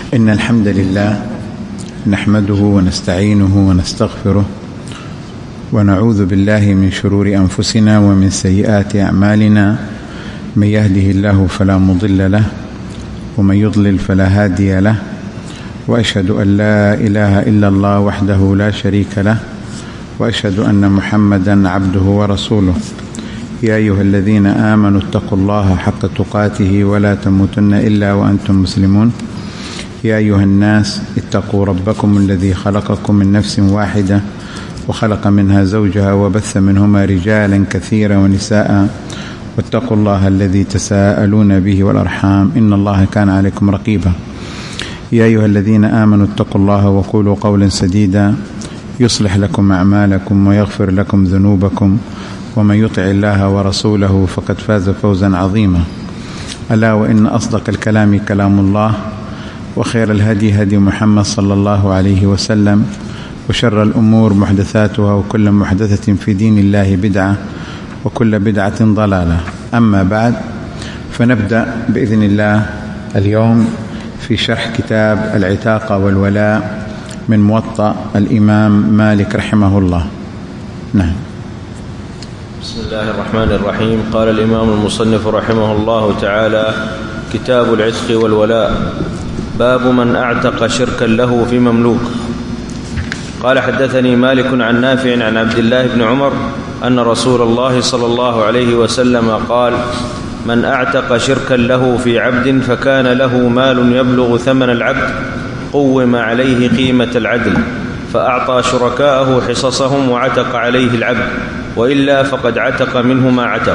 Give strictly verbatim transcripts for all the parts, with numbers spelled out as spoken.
إن الحمد لله نحمده ونستعينه ونستغفره ونعوذ بالله من شرور أنفسنا ومن سيئات أعمالنا. من يهده الله فلا مضل له ومن يضلل فلا هادي له، وأشهد أن لا إله إلا الله وحده لا شريك له، وأشهد أن محمدا عبده ورسوله. يا أيها الذين آمنوا اتقوا الله حق تقاته ولا تموتن إلا وأنتم مسلمون. يا أيها الناس اتقوا ربكم الذي خلقكم من نفس واحدة وخلق منها زوجها وبث منهما رجالا كثيرا ونساء، واتقوا الله الذي تساءلون به والأرحام إن الله كان عليكم رقيبا. يا أيها الذين آمنوا اتقوا الله وقولوا قولا سديدا يصلح لكم أعمالكم ويغفر لكم ذنوبكم، ومن يطع الله ورسوله فقد فاز فوزا عظيما. ألا وإن أصدق الكلام كلام الله، وخير الهدي هدي محمد صلى الله عليه وسلم، وشر الأمور محدثاتها، وكل محدثة في دين الله بدعة، وكل بدعة ضلالة. أما بعد، فنبدأ بإذن الله اليوم في شرح كتاب العتاقة والولاء من موطأ الإمام مالك رحمه الله. نعم. بسم الله الرحمن الرحيم. قال الإمام المصنف رحمه الله تعالى: كتاب العتق والولاء. باب من أعتق شركا له في مملوك. قال: حدثني مالك عن نافع عن عبد الله بن عمر أن رسول الله صلى الله عليه وسلم قال: من أعتق شركا له في عبد فكان له مال يبلغ ثمن العبد قوم عليه قيمة العدل، فأعطى شركاءه حصصهم وعتق عليه العبد، وإلا فقد عتق منه ما عتق.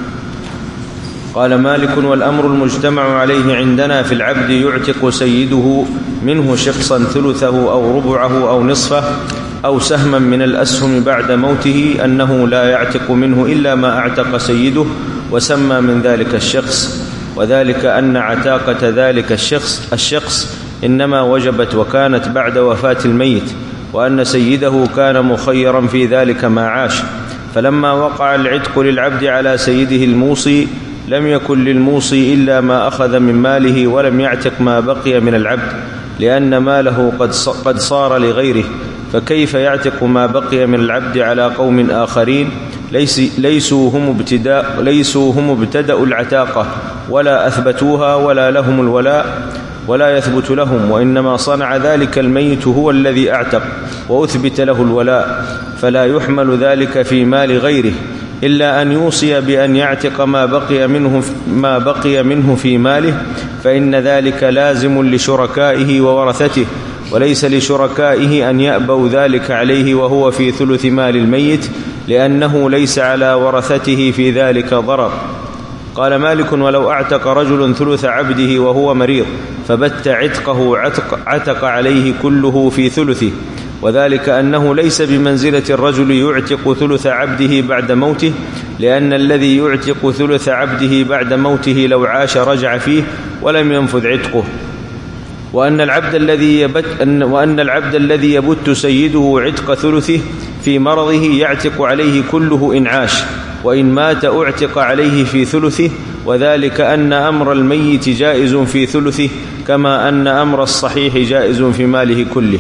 قال مالك: والأمر المجتمع عليه عندنا في العبد يعتق سيده منه شخصا ثلثه أو ربعه أو نصفه أو سهما من الأسهم بعد موته، أنه لا يعتق منه إلا ما أعتق سيده، وسمى من ذلك الشخص، وذلك أن عتاقة ذلك الشخص الشخص إنما وجبت وكانت بعد وفاة الميت، وأن سيده كان مخيرا في ذلك ما عاش. فلما وقع العتق للعبد على سيده الموصي لم يكن للموصي إلا ما أخذ من ماله، ولم يعتق ما بقي من العبد، لأن ماله قد صار لغيره، فكيف يعتق ما بقي من العبد على قوم آخرين ليسوا هم ابتداء ليسوا هم ابتدأوا العتاقة ولا أثبتوها ولا لهم الولاء ولا يثبت لهم، وإنما صنع ذلك الميت هو الذي أعتق وأثبت له الولاء، فلا يحمل ذلك في مال غيره إلا أن يوصي بأن يعتق ما بقي منه ما بقي منه في ماله، فإن ذلك لازم لشركائه وورثته، وليس لشركائه أن يأبوا ذلك عليه وهو في ثلث مال الميت، لأنه ليس على ورثته في ذلك ضرر. قال مالك: ولو أعتق رجل ثلث عبده وهو مريض فبت عتقه عتق, عتق عليه كله في ثلثه، وذلك أنه ليس بمنزلة الرجل يعتق ثلث عبده بعد موته، لأن الذي يعتق ثلث عبده بعد موته لو عاش رجع فيه ولم ينفذ عتقه، وأن العبد الذي يبت وأن العبد الذي يبت سيده عتق ثلثه في مرضه يعتق عليه كله إن عاش، وإن مات أعتق عليه في ثلثه، وذلك أن أمر الميت جائز في ثلثه كما أن أمر الصحيح جائز في ماله كله.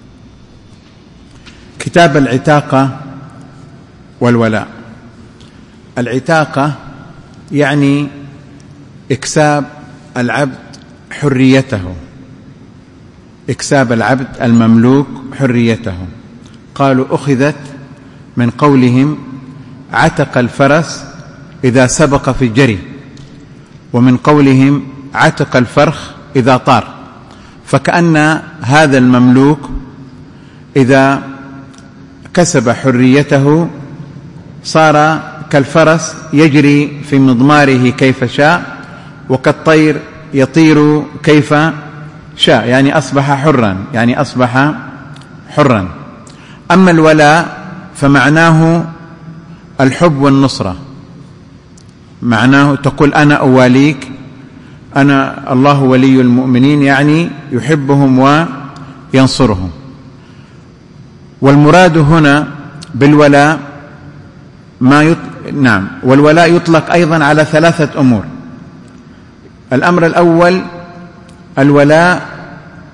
كتاب العتاقة والولاء. العتاقة يعني إكساب العبد حريته، إكساب العبد المملوك حريته. قالوا أخذت من قولهم عتق الفرس إذا سبق في الجري، ومن قولهم عتق الفرخ إذا طار، فكأن هذا المملوك إذا كسب حريته صار كالفرس يجري في مضماره كيف شاء، وكالطير يطير كيف شاء، يعني أصبح حرا يعني أصبح حرا. أما الولاء فمعناه الحب والنصرة، معناه تقول أنا أواليك، أنا الله ولي المؤمنين، يعني يحبهم وينصرهم. والمراد هنا بالولاء ما يط... نعم والولاء يطلق أيضا على ثلاثة أمور. الأمر الأول الولاء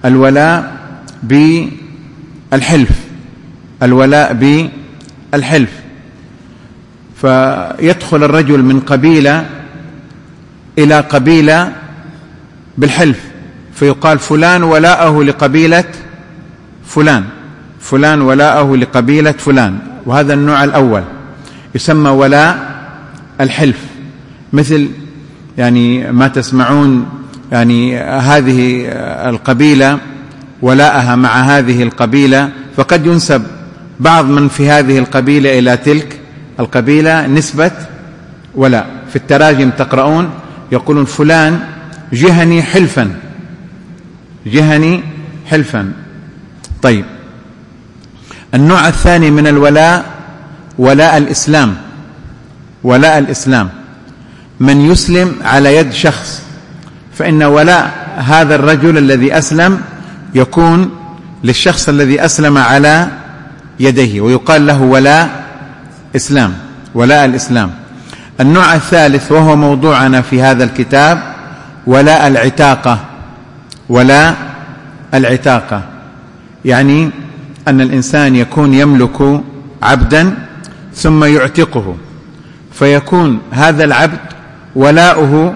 الولاء بالحلف، الولاء بالحلف. فيدخل الرجل من قبيلة إلى قبيلة بالحلف، فيقال فلان ولاءه لقبيلة فلان، فلان ولاءه لقبيلة فلان. وهذا النوع الأول يسمى ولاء الحلف، مثل يعني ما تسمعون يعني هذه القبيلة ولاءها مع هذه القبيلة، فقد ينسب بعض من في هذه القبيلة إلى تلك القبيلة نسبة ولاء. في التراجم تقرؤون يقولون فلان جهني حلفا، جهني حلفا. طيب، النوع الثاني من الولاء ولاء الإسلام، ولاء الإسلام، من يسلم على يد شخص، فإن ولاء هذا الرجل الذي أسلم يكون للشخص الذي أسلم على يديه، ويقال له ولاء إسلام، ولاء الإسلام. النوع الثالث وهو موضوعنا في هذا الكتاب ولاء العتاقة، ولاء العتاقة، يعني أن الإنسان يكون يملك عبدا ثم يعتقه، فيكون هذا العبد ولاؤه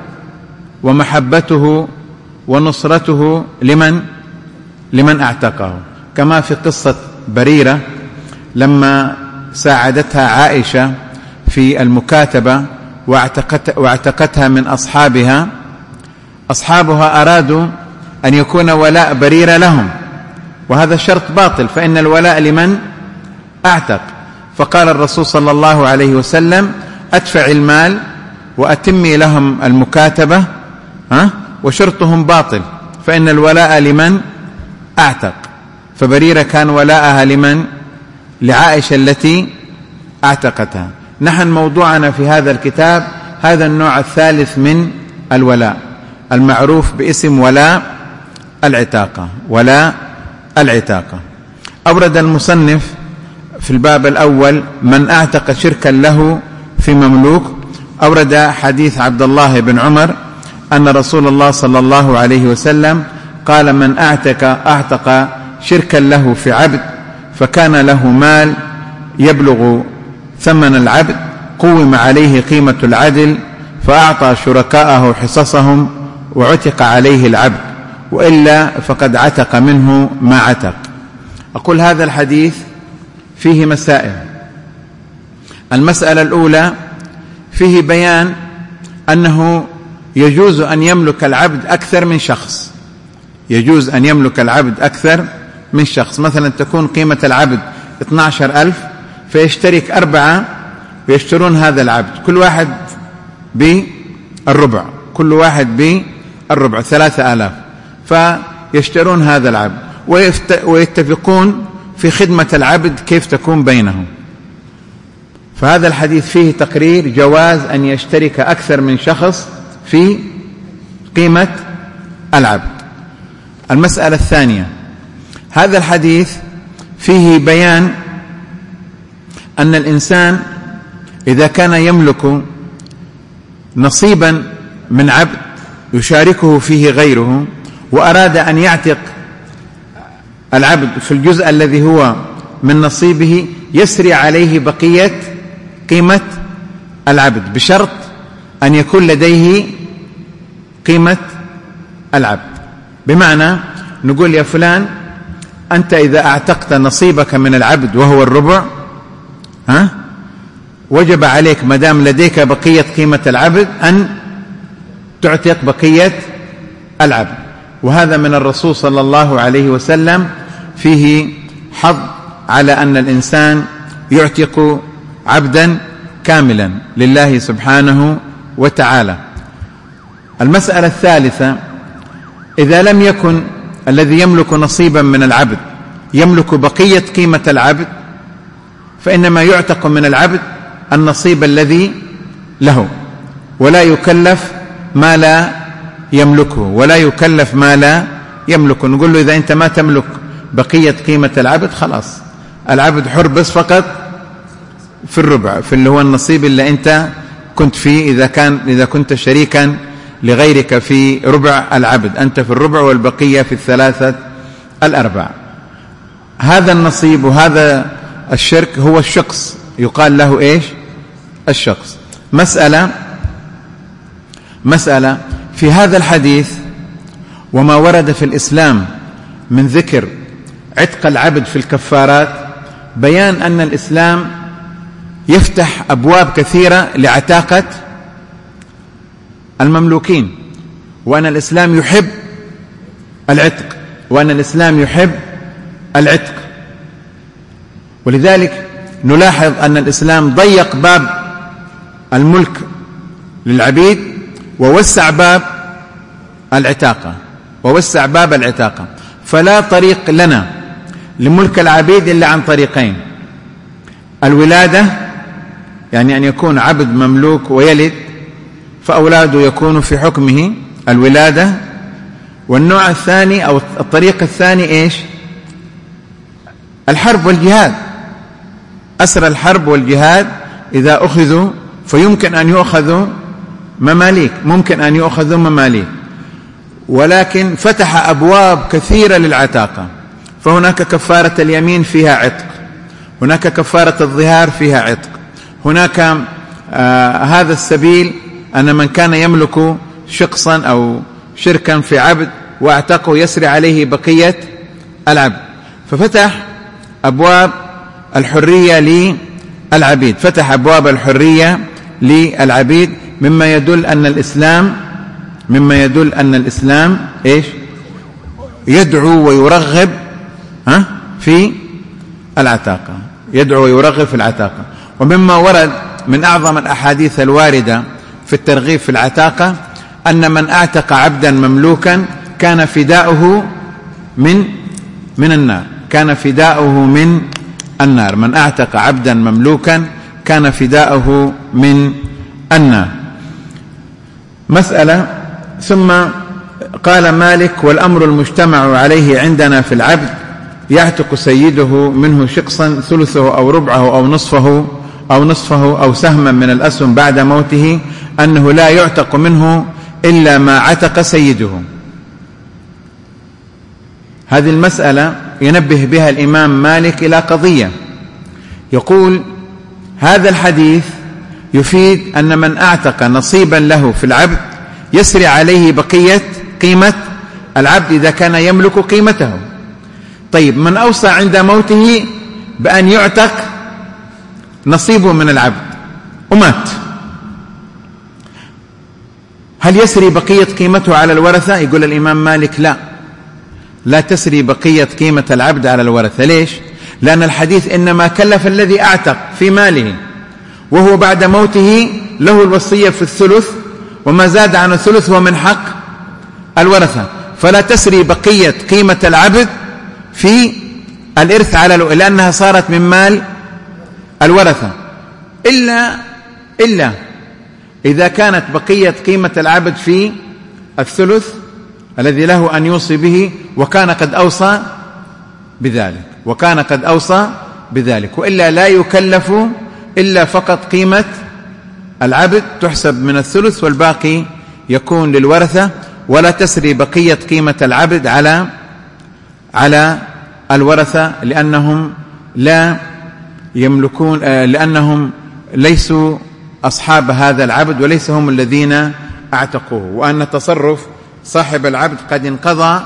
ومحبته ونصرته لمن لمن اعتقه، كما في قصة بريرة لما ساعدتها عائشة في المكاتبة واعتقت واعتقتها من أصحابها، أصحابها أرادوا أن يكون ولاء بريرة لهم، وهذا شرط باطل، فإن الولاء لمن اعتق. فقال الرسول صلى الله عليه وسلم أدفع المال وأتمي لهم المكاتبة ها وشرطهم باطل، فإن الولاء لمن اعتق. فبريرة كان ولاءها لمن؟ لعائشة التي اعتقتها. نحن موضوعنا في هذا الكتاب هذا النوع الثالث من الولاء، المعروف باسم ولاء العتاقة، ولاء العتاقة. أورد المصنف في الباب الأول من اعتق شركا له في مملوك، أورد حديث عبد الله بن عمر أن رسول الله صلى الله عليه وسلم قال من اعتق اعتق شركا له في عبد فكان له مال يبلغ ثمن العبد قوم عليه قيمة العدل فأعطى شركاءه حصصهم وعتق عليه العبد، وإلا فقد عتق منه ما عتق. أقول هذا الحديث فيه مسائل. المسألة الأولى فيه بيان أنه يجوز أن يملك العبد أكثر من شخص، يجوز أن يملك العبد أكثر من شخص. مثلا تكون قيمة العبد اثني عشر ألف فيشترك أربعة ويشترون هذا العبد، كل واحد بالربع، كل واحد بالربع ثلاثة آلاف، فيشترون هذا العبد ويتفقون في خدمة العبد كيف تكون بينهم. فهذا الحديث فيه تقرير جواز أن يشترك أكثر من شخص في قيمة العبد. المسألة الثانية، هذا الحديث فيه بيان أن الإنسان إذا كان يملك نصيبا من عبد يشاركه فيه غيره وأراد أن يعتق العبد في الجزء الذي هو من نصيبه، يسري عليه بقية قيمة العبد بشرط أن يكون لديه قيمة العبد. بمعنى نقول يا فلان أنت إذا اعتقت نصيبك من العبد وهو الربع ها وجب عليك مدام لديك بقية قيمة العبد أن تعتق بقية العبد. وهذا من الرسول صلى الله عليه وسلم فيه حظ على أن الإنسان يعتق عبدا كاملا لله سبحانه وتعالى. المسألة الثالثة، إذا لم يكن الذي يملك نصيبا من العبد يملك بقية قيمة العبد، فإنما يعتق من العبد النصيب الذي له، ولا يكلف ما لا يملكه، ولا يكلف ما لا يملكه. نقول له إذا أنت ما تملك بقية قيمة العبد خلاص العبد حر بس فقط في الربع، في اللي هو النصيب اللي أنت كنت فيه، إذا كان إذا كنت شريكا لغيرك في ربع العبد، أنت في الربع والبقية في الثلاثة الأربع. هذا النصيب وهذا الشرك هو الشخص، يقال له إيش؟ الشخص. مسألة مسألة في هذا الحديث وما ورد في الإسلام من ذكر عتق العبد في الكفارات، بيان أن الإسلام يفتح أبواب كثيرة لعتاقة المملوكين، وأن الإسلام يحب العتق، وأن الإسلام يحب العتق. ولذلك نلاحظ أن الإسلام ضيق باب الملك للعبيد ووسع باب العتاقة ووسع باب العتاقة فلا طريق لنا لملك العبيد إلا عن طريقين: الولادة، يعني أن يكون عبد مملوك ويلد فأولاده يكونوا في حكمه، الولادة. والنوع الثاني أو الطريق الثاني إيش؟ الحرب والجهاد. أسر الحرب والجهاد إذا أخذوا فيمكن أن يؤخذوا مماليك، ممكن أن يؤخذوا مماليك، ولكن فتح أبواب كثيرة للعتاقة. فهناك كفارة اليمين فيها عتق، هناك كفارة الظهار فيها عتق، هناك آه هذا السبيل أن من كان يملك شخصا أو شركا في عبد واعتقه يسري عليه بقية العبد. ففتح أبواب الحرية للعبيد، فتح أبواب الحرية للعبيد، مما يدل أن الإسلام مما يدل أن الإسلام إيش؟ يدعو ويرغب ها في العتاقة، يدعو ويرغب في العتاقة. ومما ورد من أعظم الأحاديث الواردة في الترغيب في العتاقة أن من أعتق عبدا مملوكا كان فداؤه من من النار، كان فداؤه من النار. من أعتق عبدا مملوكا كان فداؤه من النار. مسألة. ثم قال مالك: والأمر المجتمع عليه عندنا في العبد يعتق سيده منه شقصا ثلثه أو ربعه أو نصفه أو نصفه أو سهما من الأسهم بعد موته، أنه لا يعتق منه إلا ما عتق سيده. هذه المسألة ينبه بها الإمام مالك إلى قضية، يقول: هذا الحديث يفيد أن من أعتق نصيبا له في العبد يسري عليه بقية قيمة العبد إذا كان يملك قيمته. طيب، من أوصى عند موته بأن يعتق نصيبه من العبد ومات، هل يسري بقية قيمته على الورثة؟ يقول الإمام مالك: لا، لا تسري بقية قيمة العبد على الورثة. ليش؟ لأن الحديث إنما كلف الذي أعتق في ماله، وهو بعد موته له الوصية في الثلث، وما زاد عن الثلث هو من حق الورثة، فلا تسري بقية قيمة العبد في الإرث على الو... لأنها صارت من مال الورثة، إلا إلا إذا كانت بقية قيمة العبد في الثلث الذي له أن يوصي به، وكان قد أوصى بذلك وكان قد أوصى بذلك وإلا لا يكلف إلا فقط قيمة العبد تحسب من الثلث، والباقي يكون للورثة، ولا تسري بقية قيمة العبد على على الورثة، لأنهم لا يملكون، لأنهم ليسوا أصحاب هذا العبد وليس هم الذين أعتقوه، وأن تصرف صاحب العبد قد انقضى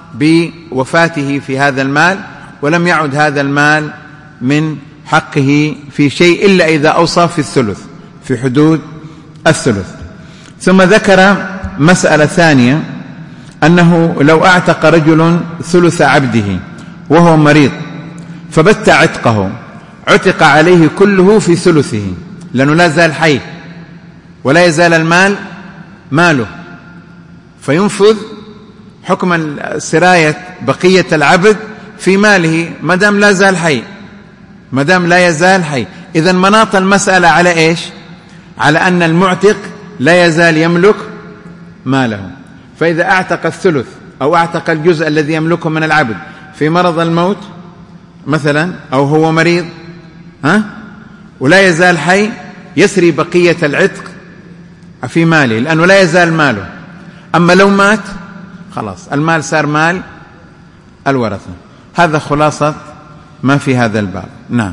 بوفاته في هذا المال، ولم يعد هذا المال من حقه في شيء إلا إذا أوصى في الثلث، في حدود الثلث. ثم ذكر مسألة ثانية، أنه لو أعتق رجل ثلث عبده وهو مريض فبت عتقه، عتق عليه كله في ثلثه، لأنه لا زال حي ولا يزال المال ماله، فينفذ حكم سراية بقية العبد في ماله ما دام لا زال حي، ما دام لا يزال حي. إذن مناط المسألة على إيش؟ على أن المعتق لا يزال يملك ماله. فإذا أعتق الثلث أو أعتق الجزء الذي يملكه من العبد في مرض الموت مثلا، أو هو مريض ها ولا يزال حي، يسري بقية العتق في ماله لأنه لا يزال ماله. أما لو مات خلاص المال صار مال الورثة. هذا خلاصة ما في هذا الباب. نعم.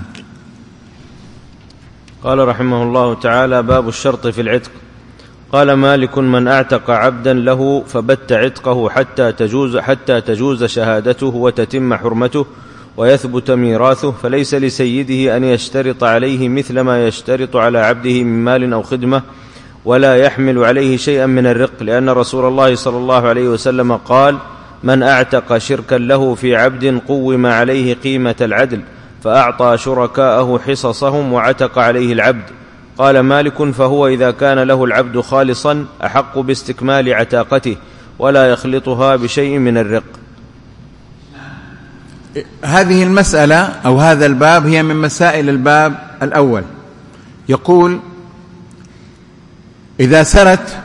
قال رحمه الله تعالى: باب الشرط في العتق. قال مالك: من أعتق عبدا له فبت عتقه حتى تجوز, حتى تجوز شهادته وتتم حرمته ويثبت ميراثه، فليس لسيده أن يشترط عليه مثل ما يشترط على عبده من مال أو خدمة، ولا يحمل عليه شيئا من الرق، لأن رسول الله صلى الله عليه وسلم قال: من أعتق شركا له في عبد قوم عليه قيمة العدل، فأعطى شركاءه حصصهم وعتق عليه العبد. قال مالك: فهو إذا كان له العبد خالصا أحق باستكمال عتاقته، ولا يخلطها بشيء من الرق. هذه المسألة أو هذا الباب هي من مسائل الباب الأول. يقول: إذا سرت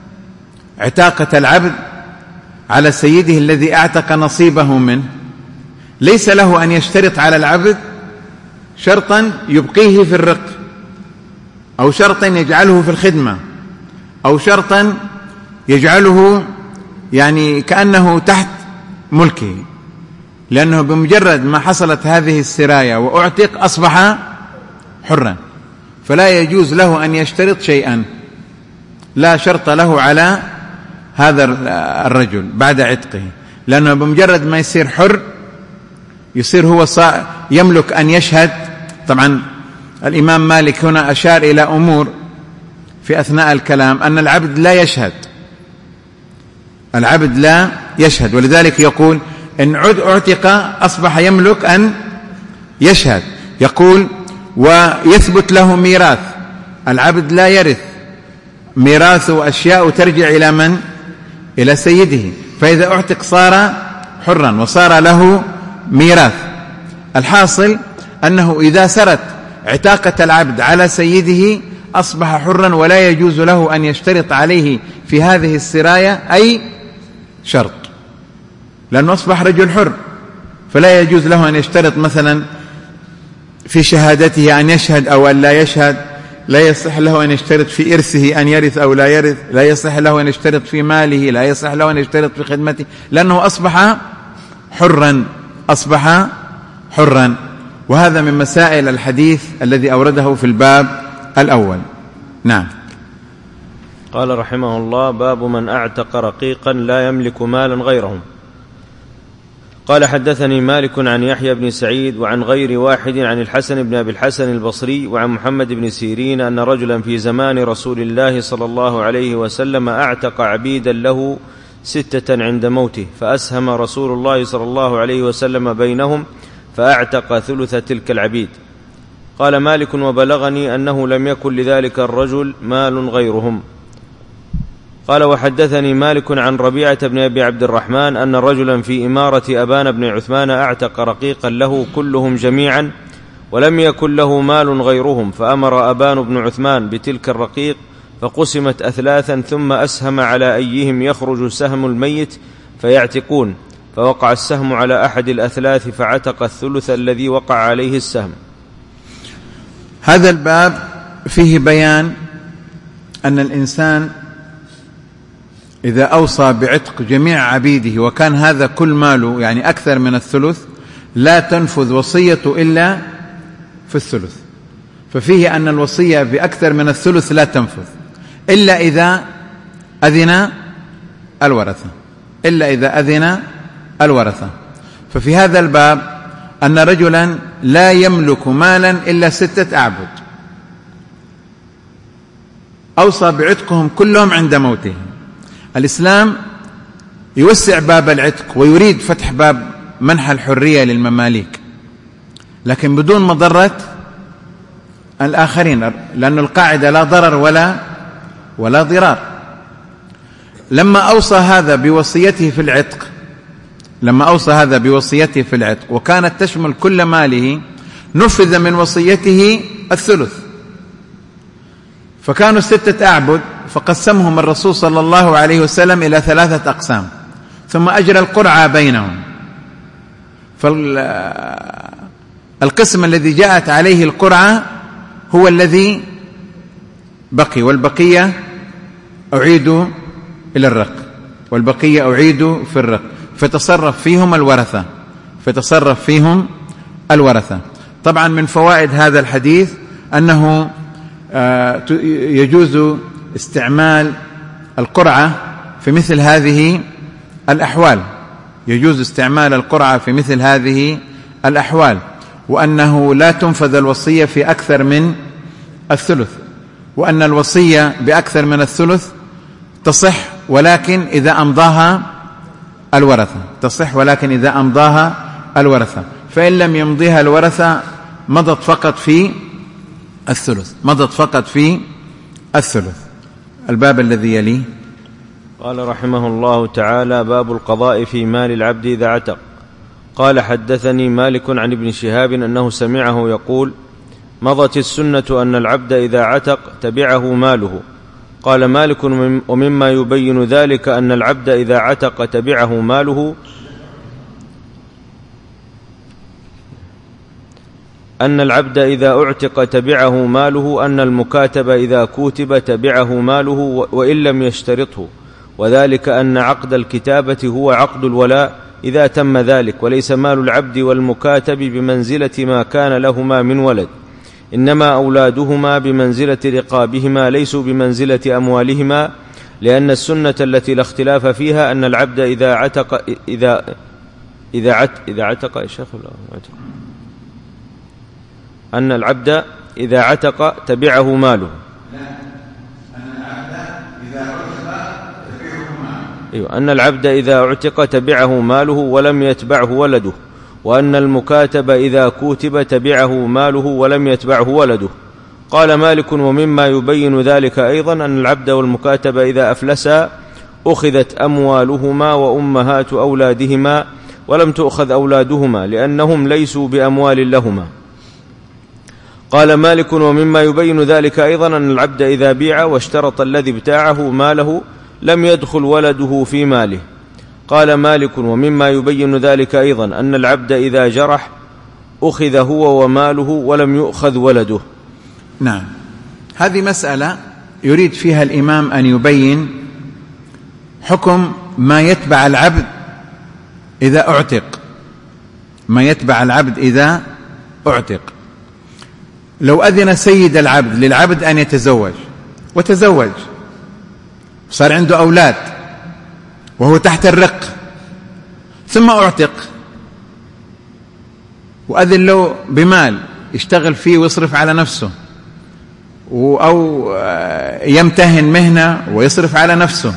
عتاقة العبد على سيده الذي اعتق نصيبه منه، ليس له أن يشترط على العبد شرطا يبقيه في الرق، أو شرطا يجعله في الخدمة، أو شرطا يجعله يعني كأنه تحت ملكه، لأنه بمجرد ما حصلت هذه السراية وأعتق أصبح حرا، فلا يجوز له أن يشترط شيئا، لا شرط له على هذا الرجل بعد عتقه، لأنه بمجرد ما يصير حر يصير هو يملك أن يشهد. طبعا الإمام مالك هنا أشار إلى أمور في أثناء الكلام، أن العبد لا يشهد، العبد لا يشهد، ولذلك يقول: إن عد اعتق أصبح يملك أن يشهد. يقول: ويثبت له ميراث، العبد لا يرث، ميراثه أشياء ترجع إلى من؟ إلى سيده، فإذا اعتق صار حرا وصار له ميراث. الحاصل أنه إذا سرت عتاقة العبد على سيده أصبح حرا، ولا يجوز له أن يشترط عليه في هذه السراية أي شرط، لأنه أصبح رجل حر، فلا يجوز له أن يشترط مثلا في شهادته أن يشهد أو أن لا يشهد، لا يصح له أن يشترط في إرثه أن يرث أو لا يرث، لا يصح له أن يشترط في ماله، لا يصح له أن يشترط في خدمته، لأنه أصبح حرا، أصبح حرا. وهذا من مسائل الحديث الذي أورده في الباب الأول. نعم. قال رحمه الله: باب من أعتق رقيقا لا يملك مالا غيرهم. قال: حدثني مالك عن يحيى بن سعيد وعن غير واحد عن الحسن بن أبي الحسن البصري وعن محمد بن سيرين أن رجلا في زمان رسول الله صلى الله عليه وسلم أعتق عبيدا له ستة عند موته، فأسهم رسول الله صلى الله عليه وسلم بينهم فأعتق ثلث تلك العبيد. قال مالك: وبلغني أنه لم يكن لذلك الرجل مال غيرهم. قال: وحدثني مالك عن ربيعة بن أبي عبد الرحمن أن رجلا في إمارة أبان بن عثمان أعتق رقيقا له كلهم جميعا ولم يكن له مال غيرهم، فأمر أبان بن عثمان بتلك الرقيق فقسمت أثلاثا، ثم أسهم على أيهم يخرج سهم الميت فيعتقون، فوقع السهم على أحد الأثلاث فعتق الثلث الذي وقع عليه السهم. هذا الباب فيه بيان أن الإنسان إذا أوصى بعتق جميع عبيده وكان هذا كل ماله يعني أكثر من الثلث، لا تنفذ وصيته إلا في الثلث. ففيه أن الوصية بأكثر من الثلث لا تنفذ إلا إذا أذن الورثة، إلا إذا أذن الورثة. ففي هذا الباب أن رجلا لا يملك مالا إلا ستة أعبد أوصى بعتقهم كلهم عند موته. الإسلام يوسع باب العتق ويريد فتح باب منح الحرية للمماليك، لكن بدون مضرة الآخرين، لأن القاعدة لا ضرر ولا ولا ضرار. لما أوصى هذا بوصيته في العتق لما أوصى هذا بوصيته في العتق وكانت تشمل كل ماله، نفذ من وصيته الثلث، فكانوا ستة أعبد، فقسمهم الرسول صلى الله عليه وسلم إلى ثلاثة أقسام، ثم أجرى القرعة بينهم. فالقسم الذي جاءت عليه القرعة هو الذي بقي، والبقية أعيد إلى الرق، والبقية أعيد في الرق، فتصرف فيهم الورثة فيتصرف فيهم الورثة. طبعا من فوائد هذا الحديث أنه يجوز استعمال القرعة في مثل هذه الأحوال، يجوز استعمال القرعة في مثل هذه الأحوال، وأنه لا تنفذ الوصية في أكثر من الثلث، وأن الوصية بأكثر من الثلث تصح ولكن إذا أمضاها الورثة، تصح ولكن إذا أمضاها الورثة، فإن لم يمضيها الورثة مضت فقط في الثلث، مضت فقط في الثلث. الباب الذي يليه. قال رحمه الله تعالى: باب القضاء في مال العبد إذا عتق. قال: حدثني مالك عن ابن شهاب أنه سمعه يقول: مضت السنة أن العبد إذا عتق تبعه ماله. قال مالك: ومما يبين ذلك أن العبد إذا عتق تبعه ماله أن العبد إذا أعتق تبعه ماله أن المكاتب إذا كوتب تبعه ماله وإن لم يشترطه، وذلك أن عقد الكتابة هو عقد الولاء إذا تم ذلك، وليس مال العبد والمكاتب بمنزلة ما كان لهما من ولد، إنما أولادهما بمنزلة رقابهما ليسوا بمنزلة أموالهما، لأن السنة التي لا اختلاف فيها أن العبد إذا عتق إذا إذا عت إذا عتق يا شيخ أن العبد إذا عتق تبعه ماله. أيوة، أن العبد إذا اعتق تبعه ماله ولم يتبعه ولده، وأن المكاتب إذا كوتب تبعه ماله ولم يتبعه ولده. قال مالك: ومما يبين ذلك أيضا أن العبد والمكاتب إذا أفلسا أخذت أموالهما وأمهات أولادهما ولم تؤخذ أولادهما لأنهم ليسوا بأموال لهما. قال مالك: ومما يبين ذلك أيضا أن العبد إذا بيع واشترط الذي ابتاعه ماله لم يدخل ولده في ماله. قال مالك: ومما يبين ذلك أيضا أن العبد إذا جرح أخذ هو وماله ولم يؤخذ ولده. نعم، هذه مسألة يريد فيها الإمام أن يبين حكم ما يتبع العبد إذا أعتق، ما يتبع العبد إذا أعتق. لو أذن سيد العبد للعبد أن يتزوج وتزوج صار عنده أولاد وهو تحت الرق ثم أعتق، وأذن له بمال يشتغل فيه ويصرف على نفسه أو يمتهن مهنة ويصرف على نفسه،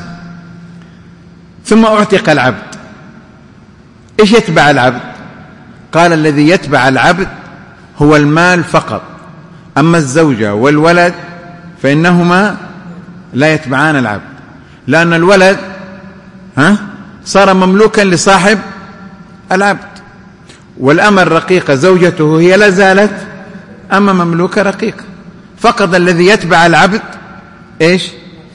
ثم أعتق العبد، إيش يتبع العبد؟ قال: الذي يتبع العبد هو المال فقط، أما الزوجة والولد فإنهما لا يتبعان العبد، لأن الولد ها صار مملوكا لصاحب العبد، والأمة الرقيقة زوجته هي لا زالت أما مملوكة رقيقة، فقط الذي يتبع العبد إيش؟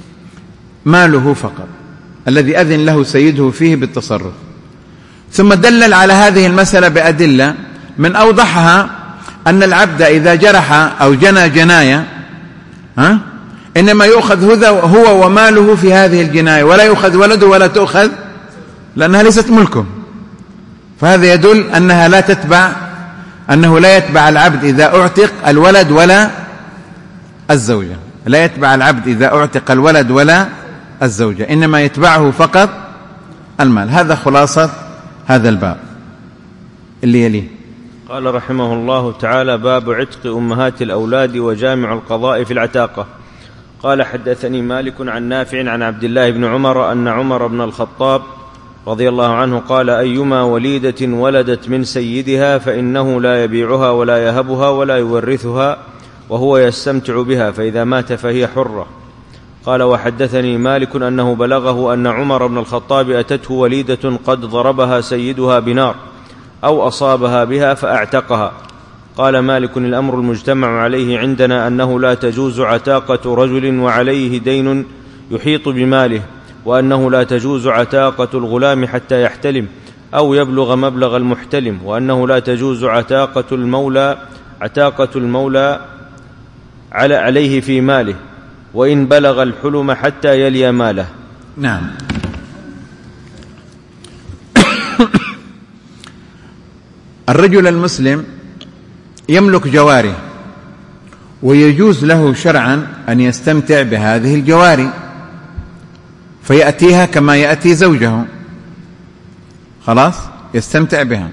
ماله فقط، الذي أذن له سيده فيه بالتصرف. ثم دلل على هذه المسألة بأدلة، من أوضحها أن العبد إذا جرح أو جنى جناية ها إنما يؤخذ هو وماله في هذه الجناية، ولا يؤخذ ولده ولا تؤخذ لأنها ليست ملكه، فهذا يدل أنها لا تتبع، أنه لا يتبع العبد إذا أعتق الولد ولا الزوجة، لا يتبع العبد إذا أعتق الولد ولا الزوجة، إنما يتبعه فقط المال. هذا خلاصة هذا الباب اللي يليه. قال رحمه الله تعالى: باب عتق أمهات الأولاد وجامع القضاء في العتاقة. قال: حدثني مالك عن نافع عن عبد الله بن عمر أن عمر بن الخطاب رضي الله عنه قال: أيما وليدة ولدت من سيدها فإنه لا يبيعها ولا يهبها ولا يورثها وهو يستمتع بها، فإذا مات فهي حرة. قال: وحدثني مالك أنه بلغه أن عمر بن الخطاب أتته وليدة قد ضربها سيدها بنار أو أصابها بها فأعتقها. قال مالك: الأمر المجتمع عليه عندنا أنه لا تجوز عتاقة رجل وعليه دين يحيط بماله، وأنه لا تجوز عتاقة الغلام حتى يحتلم أو يبلغ مبلغ المحتلم، وأنه لا تجوز عتاقة المولى عتاقة المولى على عليه في ماله وإن بلغ الحلم حتى يلي ماله. نعم. الرجل المسلم يملك جواري، ويجوز له شرعا أن يستمتع بهذه الجواري، فيأتيها كما يأتي زوجه، خلاص يستمتع بها.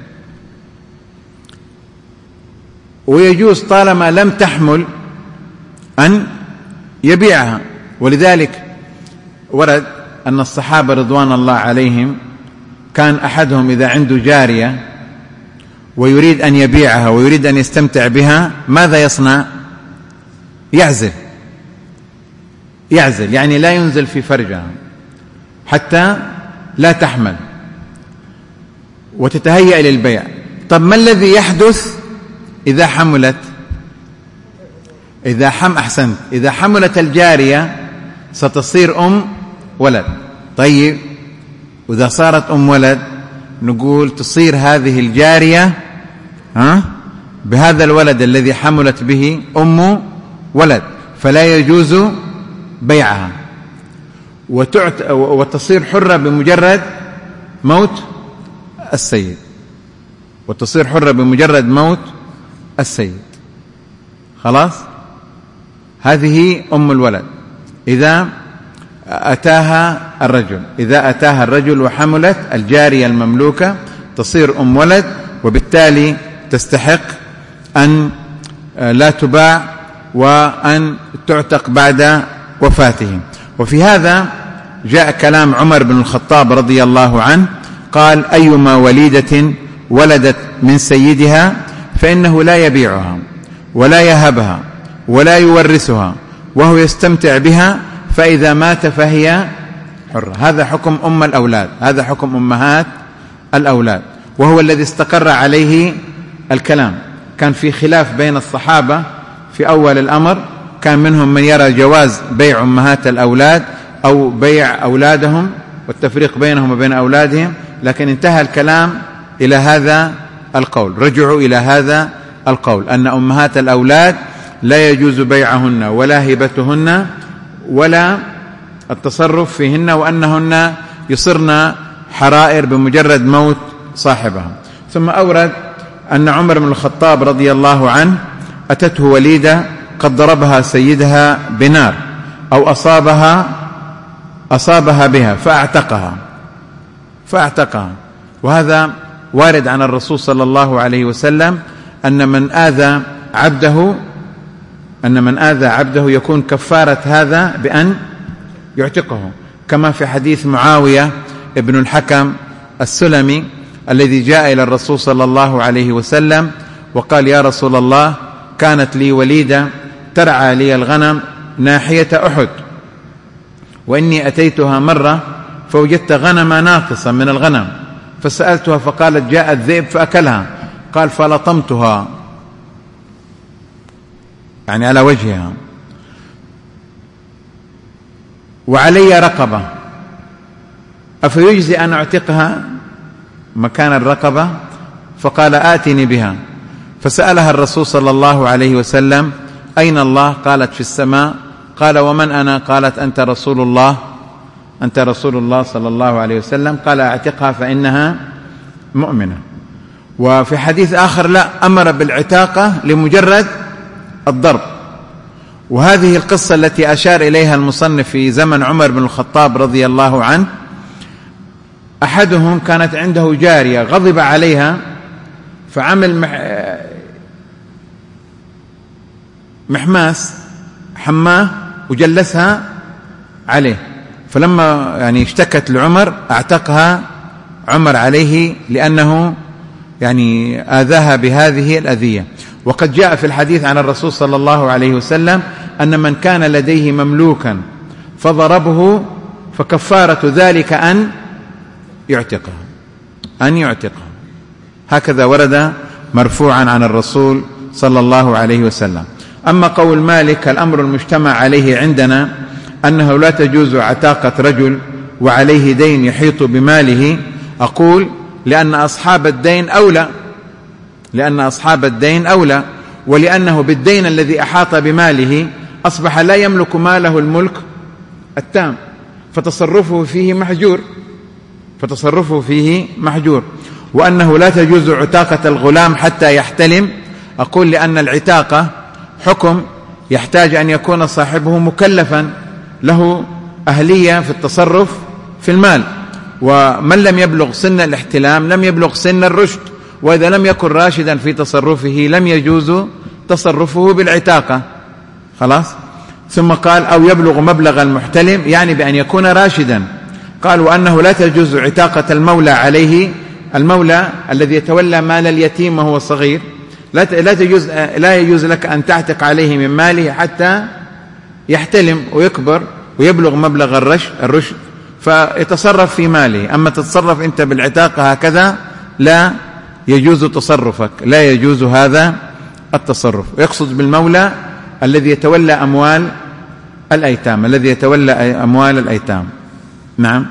ويجوز طالما لم تحمل أن يبيعها. ولذلك ورد أن الصحابة رضوان الله عليهم كان أحدهم إذا عنده جارية ويريد أن يبيعها ويريد أن يستمتع بها ماذا يصنع؟ يعزل يعزل يعني لا ينزل في فرجها حتى لا تحمل وتتهيأ للبيع. طب ما الذي يحدث إذا حملت؟ إذا حم أحسنت إذا حملت الجارية ستصير أم ولد. طيب وإذا صارت أم ولد نقول تصير هذه الجارية ها بهذا الولد الذي حملت به أم ولد، فلا يجوز بيعها وتعت وتصير حرة بمجرد موت السيد وتصير حرة بمجرد موت السيد. خلاص هذه أم الولد إذا أتاها الرجل إذا أتاها الرجل وحملت الجارية المملوكة تصير أم ولد، وبالتالي تستحق أن لا تباع وأن تعتق بعد وفاته. وفي هذا جاء كلام عمر بن الخطاب رضي الله عنه قال: أيما وليدة ولدت من سيدها فإنه لا يبيعها ولا يهبها ولا يورثها وهو يستمتع بها، فإذا مات فهي حرة. هذا حكم أم الأولاد، هذا حكم أمهات الأولاد، وهو الذي استقر عليه الكلام. كان في خلاف بين الصحابة في أول الأمر، كان منهم من يرى جواز بيع أمهات الأولاد أو بيع أولادهم والتفريق بينهم وبين أولادهم، لكن انتهى الكلام إلى هذا القول، رجعوا إلى هذا القول أن أمهات الأولاد لا يجوز بيعهن ولا هبتهن ولا التصرف فيهن، وأنهن يصرن حرائر بمجرد موت صاحبها. ثم أورد أن عمر بن الخطاب رضي الله عنه أتته وليدة قد ضربها سيدها بنار أو أصابها أصابها بها فأعتقها فأعتقها وهذا وارد عن الرسول صلى الله عليه وسلم أن من آذى عبده أن من آذى عبده يكون كفارة هذا بأن يعتقه، كما في حديث معاوية ابن الحكم السلمي الذي جاء إلى الرسول صلى الله عليه وسلم وقال: يا رسول الله، كانت لي وليدة ترعى لي الغنم ناحية أحد، وإني أتيتها مرة فوجدت غنما ناقصا من الغنم، فسألتها فقالت: جاء الذئب فأكلها. قال: فلطمتها يعني على وجهها، وعلي رقبة، أفيجزي أن أعتقها مكان الرقبة؟ فقال: آتني بها. فسألها الرسول صلى الله عليه وسلم: أين الله؟ قالت: في السماء. قال: ومن أنا؟ قالت: أنت رسول الله أنت رسول الله صلى الله عليه وسلم. قال: أعتقها فإنها مؤمنة. وفي حديث آخر لا، أمر بالعتاقة لمجرد الضرب. وهذه القصة التي أشار إليها المصنف في زمن عمر بن الخطاب رضي الله عنه، أحدهم كانت عنده جارية غضب عليها فعمل محماس حماه وجلسها عليه، فلما يعني اشتكت لعمر اعتقها عمر عليه لأنه يعني آذاها بهذه الأذية. وقد جاء في الحديث عن الرسول صلى الله عليه وسلم أن من كان لديه مملوكا فضربه فكفارة ذلك أن يعتقه أن يعتقه هكذا ورد مرفوعا عن الرسول صلى الله عليه وسلم. أما قول مالك: الأمر المجتمع عليه عندنا أنه لا تجوز عتاقة رجل وعليه دين يحيط بماله، أقول: لأن أصحاب الدين أولى لأن أصحاب الدين أولى ولأنه بالدين الذي أحاط بماله أصبح لا يملك ماله الملك التام، فتصرفه فيه محجور فتصرفه فيه محجور وأنه لا تجوز عتاقة الغلام حتى يحتلم، أقول لأن العتاقة حكم يحتاج أن يكون صاحبه مكلفا له أهلية في التصرف في المال، ومن لم يبلغ سن الاحتلام لم يبلغ سن الرشد، وإذا لم يكن راشدا في تصرفه لم يجوز تصرفه بالعتاقة. خلاص. ثم قال أو يبلغ مبلغ المحتلم، يعني بأن يكون راشدا. قال وأنه لا تجوز عتاقة المولى عليه، المولى الذي يتولى مال اليتيم وهو صغير لا لا تجوز لا يجوز لك أن تعتق عليه من ماله حتى يحتلم ويكبر ويبلغ مبلغ الرشد الرشد فيتصرف في ماله. أما تتصرف أنت بالعتاقة هكذا لا يجوز تصرفك، لا يجوز هذا التصرف. يقصد بالمولى الذي يتولى أموال الأيتام، الذي يتولى أموال الأيتام. نعم.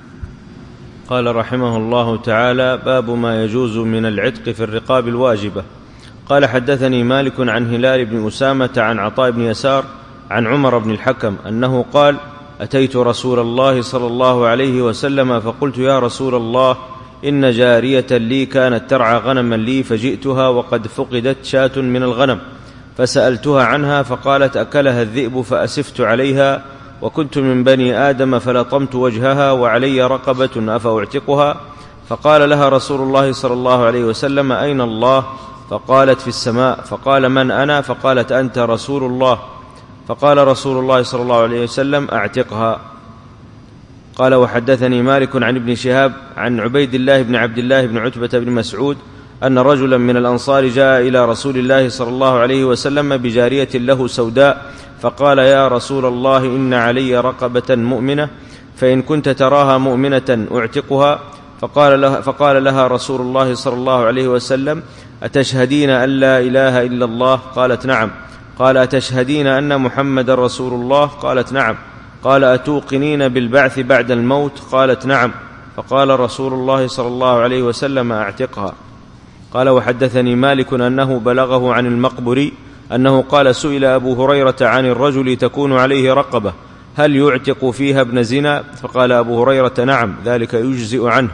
قال رحمه الله تعالى: باب ما يجوز من العتق في الرقاب الواجبة. قال: حدثني مالك عن هلال بن أسامة عن عطاء بن يسار عن عمر بن الحكم أنه قال: أتيت رسول الله صلى الله عليه وسلم فقلت: يا رسول الله، إن جارية لي كانت ترعى غنما لي، فجئتها وقد فقدت شاة من الغنم، فسألتها عنها فقالت: أكلها الذئب فأسفت عليها، وكنت من بني آدم فلطمت وجهها وعلي رقبة أفأعتقها؟ فقال لها رسول الله صلى الله عليه وسلم: أين الله؟ فقالت: في السماء. فقال: من أنا؟ فقالت: أنت رسول الله. فقال رسول الله صلى الله عليه وسلم: أعتقها. قال: وحدثني مالك عن ابن شهاب عن عبيد الله بن عبد الله بن عتبة بن مسعود أن رجلا من الأنصار جاء إلى رسول الله صلى الله عليه وسلم بجارية له سوداء، فقال: يا رسول الله، إن علي رقبة مؤمنة، فإن كنت تراها مؤمنة أعتقها. فقال لها, فقال لها رسول الله صلى الله عليه وسلم: أتشهدين أن لا إله إلا الله؟ قالت: نعم. قال: أتشهدين أن محمد رسول الله؟ قالت: نعم. قال: أتوقنين بالبعث بعد الموت؟ قالت: نعم. فقال رسول الله صلى الله عليه وسلم: أعتقها. قال: وحدثني مالك أنه بلغه عن المقبري أنه قال: سئل أبو هريرة عن الرجل تكون عليه رقبة هل يعتق فيها ابن زنا؟ فقال أبو هريرة: نعم، ذلك يجزئ عنه.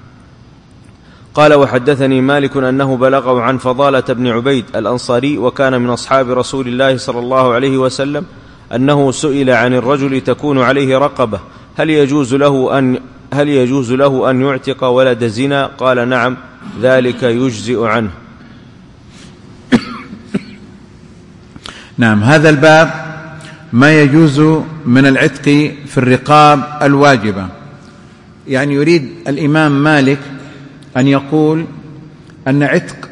قال: وحدثني مالك أنه بلغه عن فضالة بن عبيد الأنصاري وكان من أصحاب رسول الله صلى الله عليه وسلم أنه سئل عن الرجل تكون عليه رقبة هل يجوز له أن هل يجوز له أن يعتق ولد زنا؟ قال: نعم، ذلك يجزئ عنه. نعم. هذا الباب ما يجوز من العتق في الرقاب الواجبة. يعني يريد الإمام مالك أن يقول أن عتق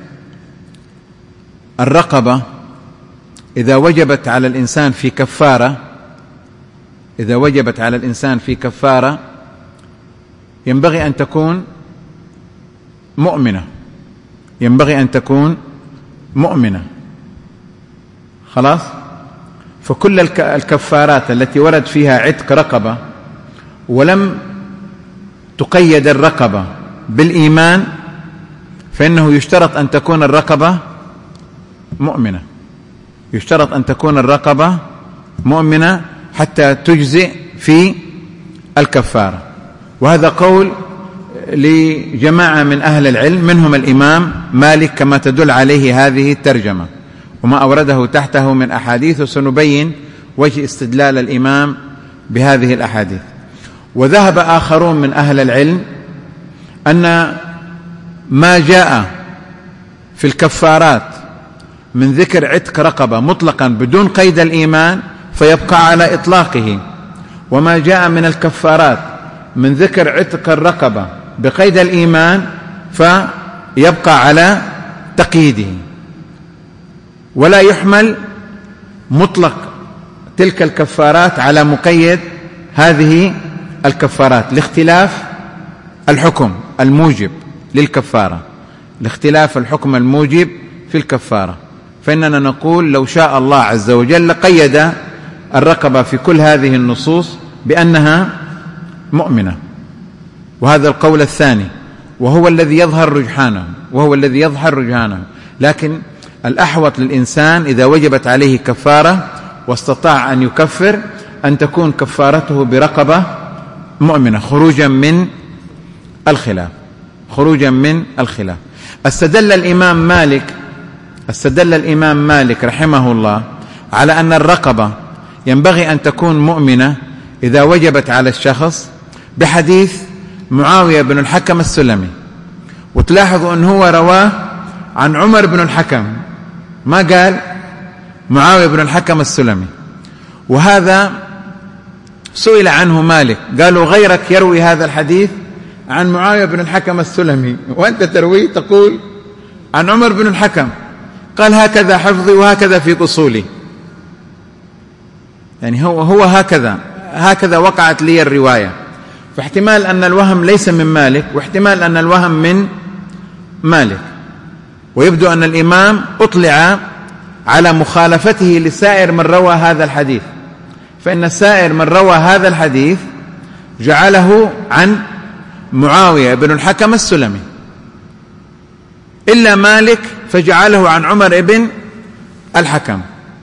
الرقبة إذا وجبت على الإنسان في كفارة إذا وجبت على الإنسان في كفارة ينبغي أن تكون مؤمنة ينبغي أن تكون مؤمنة خلاص. فكل الكفارات التي ورد فيها عتق رقبة ولم تقيد الرقبة بالإيمان فإنه يشترط أن تكون الرقبة مؤمنة يشترط أن تكون الرقبة مؤمنة حتى تجزئ في الكفارة. وهذا قول لجماعة من أهل العلم منهم الإمام مالك كما تدل عليه هذه الترجمة وما أورده تحته من أحاديث، وسنبين وجه استدلال الإمام بهذه الأحاديث. وذهب آخرون من أهل العلم أن ما جاء في الكفارات من ذكر عتق رقبة مطلقا بدون قيد الإيمان فيبقى على إطلاقه، وما جاء من الكفارات من ذكر عتق الرقبة بقيد الإيمان فيبقى على تقييده، ولا يحمل مطلق تلك الكفارات على مقيد هذه الكفارات لاختلاف الحكم الموجب للكفارة لاختلاف الحكم الموجب في الكفارة. فإننا نقول لو شاء الله عز وجل قيد الرقبة في كل هذه النصوص بأنها مؤمنة، وهذا القول الثاني وهو الذي يظهر رجحانه وهو الذي يظهر رجحانه لكن الأحوط للإنسان إذا وجبت عليه كفارة واستطاع أن يكفر أن تكون كفارته برقبة مؤمنة خروجا من الخلاف. خروجا من الخلاف. استدل الإمام مالك استدل الإمام مالك رحمه الله على أن الرقبة ينبغي أن تكون مؤمنة إذا وجبت على الشخص بحديث معاوية بن الحكم السلمي. وتلاحظوا أن هو رواه عن عمر بن الحكم، ما قال معاوية بن الحكم السلمي. وهذا سئل عنه مالك، قالوا غيرك يروي هذا الحديث عن معاوية بن الحكم السلمي وأنت تروي تقول عن عمر بن الحكم. قال هكذا حفظي وهكذا في أصولي، يعني هو هو هكذا هكذا وقعت لي الرواية. فاحتمال أن الوهم ليس من مالك، واحتمال أن الوهم من مالك. ويبدو أن الإمام أطلع على مخالفته لسائر من روى هذا الحديث، فإن سائر من روى هذا الحديث جعله عن معاوية بن الحكم السلمي، إلا مالك فجعله عن عمر بن الحكم.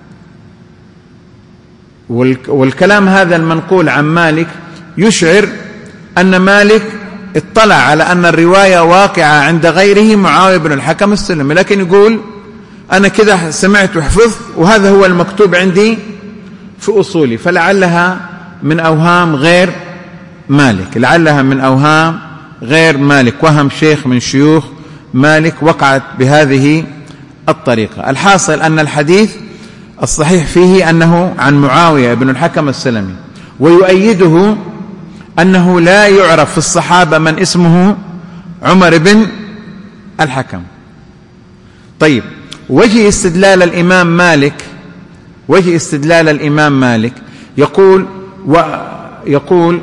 والكلام هذا المنقول عن مالك يشعر أن مالك اطلع على أن الرواية واقعة عند غيره معاوية بن الحكم السلمي، لكن يقول أنا كذا سمعت وحفظت وهذا هو المكتوب عندي في أصولي. فلعلها من أوهام غير مالك، لعلها من أوهام غير مالك، وهم شيخ من شيوخ مالك وقعت بهذه الطريقة. الحاصل أن الحديث الصحيح فيه أنه عن معاوية بن الحكم السلمي، ويؤيده أنه لا يعرف في الصحابة من اسمه عمر بن الحكم. طيب، وجه استدلال الإمام مالك وجه استدلال الإمام مالك يقول ويقول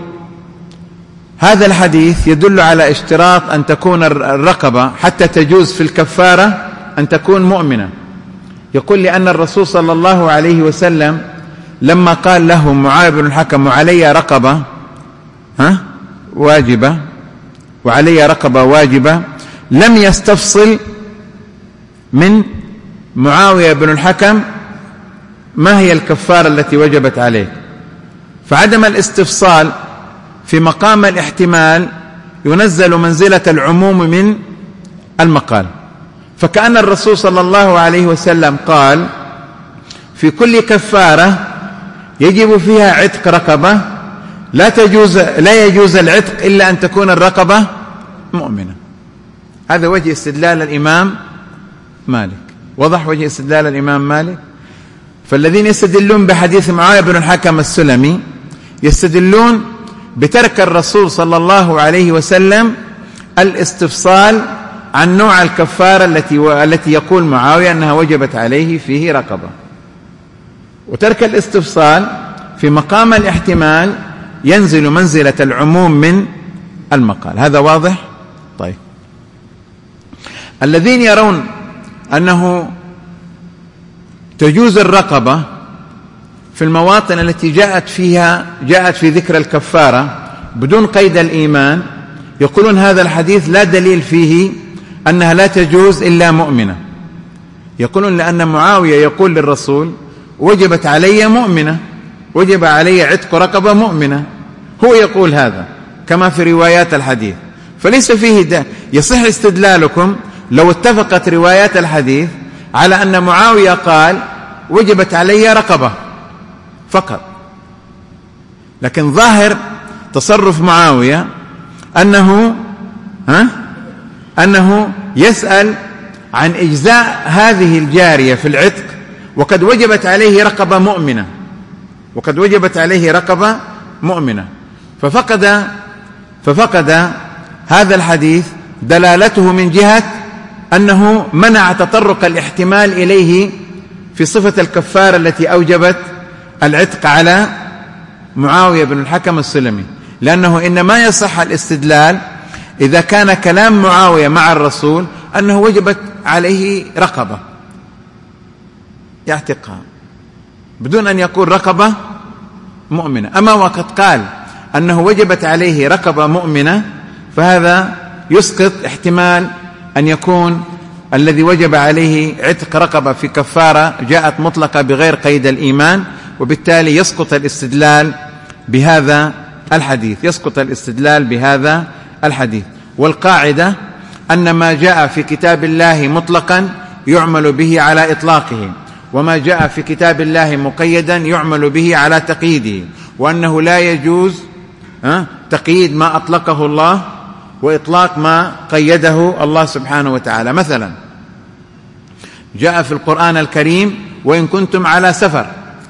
هذا الحديث يدل على اشتراط أن تكون الرقبة حتى تجوز في الكفارة أن تكون مؤمنة. يقول لأن الرسول صلى الله عليه وسلم لما قال له معاوية بن الحكم وعلي رقبة ها واجبة وعلي رقبة واجبة، لم يستفصل من معاوية بن الحكم ما هي الكفارة التي وجبت عليه. فعدم الاستفصال في مقام الاحتمال ينزل منزلة العموم من المقال. فكأن الرسول صلى الله عليه وسلم قال في كل كفارة يجب فيها عتق رقبة، لا تجوز لا يجوز العتق إلا أن تكون الرقبة مؤمنة. هذا وجه استدلال الإمام مالك. وضح وجه استدلال الإمام مالك. فالذين يستدلون بحديث معاوية بن الحكم السلمي يستدلون بترك الرسول صلى الله عليه وسلم الاستفصال عن نوع الكفارة التي التي يقول معاوية أنها وجبت عليه فيه رقبة، وترك الاستفصال في مقام الاحتمال ينزل منزلة العموم من المقال. هذا واضح؟ طيب، الذين يرون أنه تجوز الرقبة في المواطن التي جاءت فيها جاءت في ذكر الكفارة بدون قيد الإيمان يقولون هذا الحديث لا دليل فيه أنها لا تجوز إلا مؤمنة. يقولون لأن معاوية يقول للرسول وجبت علي مؤمنة، وجب علي عتق رقبة مؤمنة، هو يقول هذا كما في روايات الحديث. فليس فيه ده. يصح استدلالكم لو اتفقت روايات الحديث على أن معاوية قال وجبت علي رقبة فقط، لكن ظاهر تصرف معاوية أنه ها أنه يسأل عن إجزاء هذه الجارية في العتق وقد وجبت عليه رقبة مؤمنة وقد وجبت عليه رقبة مؤمنة ففقد ففقد هذا الحديث دلالته من جهة أنه منع تطرق الاحتمال إليه في صفة الكفارة التي أوجبت العتق على معاوية بن الحكم السلمي، لأنه إنما يصح الاستدلال إذا كان كلام معاوية مع الرسول أنه وجبت عليه رقبة يعتقها بدون أن يقول رقبة مؤمنة. أما وقد قال أنه وجبت عليه رقبة مؤمنة فهذا يسقط احتمال أن يكون الذي وجب عليه عتق رقبة في كفارة جاءت مطلقة بغير قيد الإيمان، وبالتالي يسقط الاستدلال بهذا الحديث يسقط الاستدلال بهذا الحديث. والقاعدة أن ما جاء في كتاب الله مطلقا يعمل به على إطلاقه، وما جاء في كتاب الله مقيدا يعمل به على تقييده، وأنه لا يجوز تقييد ما أطلقه الله وإطلاق ما قيده الله سبحانه وتعالى. مثلا جاء في القرآن الكريم وإن كنتم على سفر،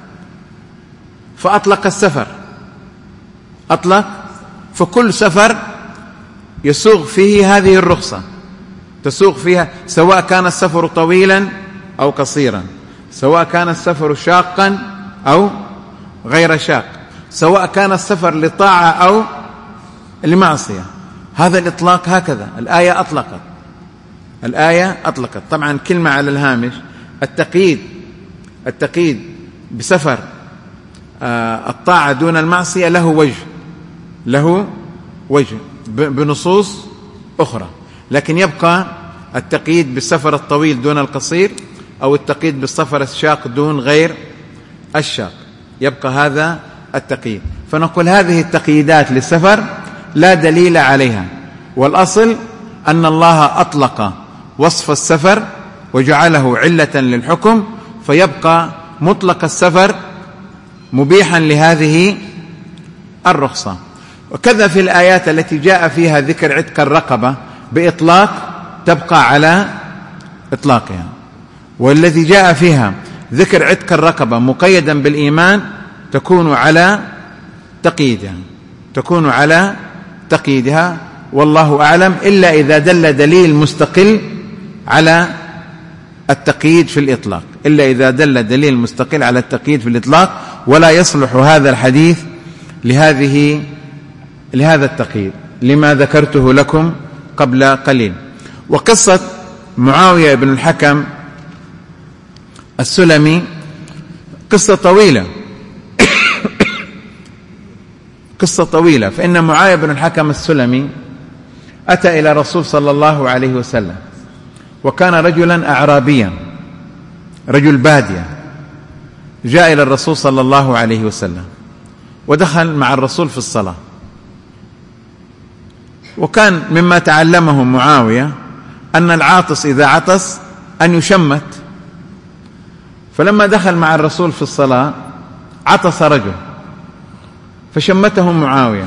فأطلق السفر، أطلق، فكل سفر يسوغ فيه هذه الرخصة، تسوغ فيها، سواء كان السفر طويلا أو قصيرا، سواء كان السفر شاقا أو غير شاق، سواء كان السفر لطاعة أو لمعصية. هذا الإطلاق هكذا، الآية أطلقت، الآية أطلقت. طبعا كلمة على الهامش، التقييد التقييد بسفر آه الطاعة دون المعصية له وجه، له وجه بنصوص أخرى، لكن يبقى التقييد بالسفر الطويل دون القصير، أو التقييد بالسفر الشاق دون غير الشاق، يبقى هذا التقييد. فنقول هذه التقييدات للسفر لا دليل عليها، والأصل أن الله أطلق وصف السفر وجعله علة للحكم، فيبقى مطلق السفر مبيحا لهذه الرخصة. وكذا في الآيات التي جاء فيها ذكر عتق الرقبة بإطلاق تبقى على إطلاقها، والذي جاء فيها ذكر عتق الرقبة مقيدا بالإيمان تكون على تقييدها، تكون على تقييدها، والله أعلم، إلا إذا دل دليل مستقل على التقييد في الإطلاق، إلا إذا دل دليل مستقل على التقييد في الإطلاق، ولا يصلح هذا الحديث لهذه لهذا التقييد لما ذكرته لكم قبل قليل. وقصة معاوية بن الحكم السلمي قصة طويلة قصة طويلة فإن معاوية بن الحكم السلمي أتى إلى الرسول صلى الله عليه وسلم، وكان رجلا أعرابيا، رجل بادية، جاء إلى الرسول صلى الله عليه وسلم ودخل مع الرسول في الصلاة، وكان مما تعلمه معاوية أن العاطس إذا عطس أن يشمت، فلما دخل مع الرسول في الصلاة عطس رجل فشمته معاوية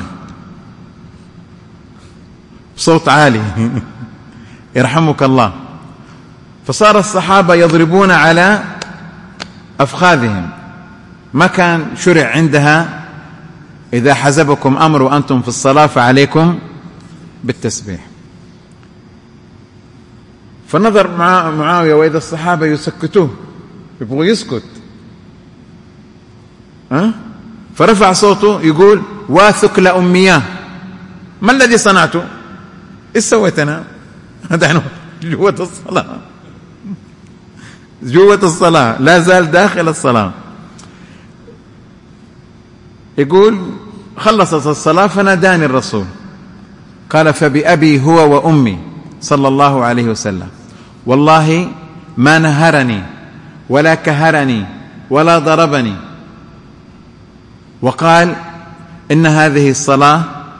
بصوت عالي يرحمك الله، فصار الصحابة يضربون على أفخاذهم، ما كان شرع عندها إذا حزبكم أمر وأنتم في الصلاة فعليكم بالتسبيح. فنظر معاوية وإذا الصحابة يسكتوه، يبغوا يسكت، أه؟ فرفع صوته يقول: واثكل أمياه، ما الذي صنعته؟ إيش سويت أنا؟ هذا جوة الصلاة، جوة الصلاة، لا زال داخل الصلاة. يقول: خلصت الصلاة فناداني الرسول، قال: فبأبي هو وأمي صلى الله عليه وسلم، والله ما نهرني ولا كهرني ولا ضربني، وقال: إن هذه الصلاة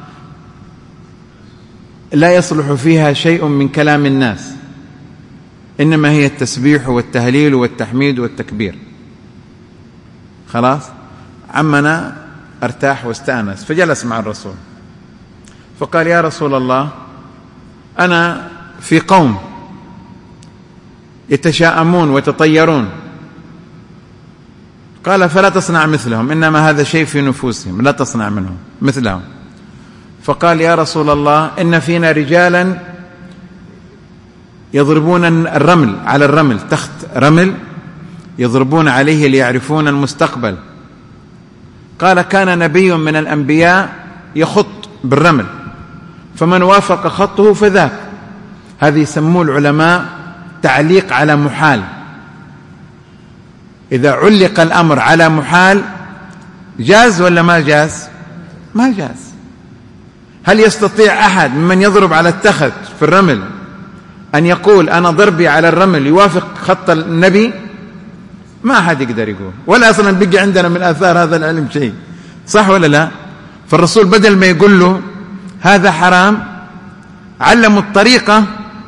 لا يصلح فيها شيء من كلام الناس، إنما هي التسبيح والتهليل والتحميد والتكبير. خلاص عمنا ارتاح واستأنس، فجلس مع الرسول فقال: يا رسول الله، أنا في قوم يتشاءمون ويتطيرون. قال: فلا تصنع مثلهم، إنما هذا شيء في نفوسهم، لا تصنع منهم مثلهم. فقال: يا رسول الله، إن فينا رجالا يضربون الرمل على الرمل، تخت رمل يضربون عليه ليعرفون المستقبل. قال: كان نبي من الأنبياء يخط بالرمل، فمن وافق خطه فذاك. هذه يسموه العلماء تعليق على محال. إذا علق الأمر على محال جاز ولا ما جاز؟ ما جاز. هل يستطيع أحد ممن يضرب على التخت في الرمل أن يقول أنا ضربي على الرمل يوافق خط النبي؟ ما أحد يقدر يقول، ولا أصلا بيجي عندنا من آثار هذا العلم شيء، صح ولا لا؟ فالرسول بدل ما يقول له هذا حرام علموا الطريقة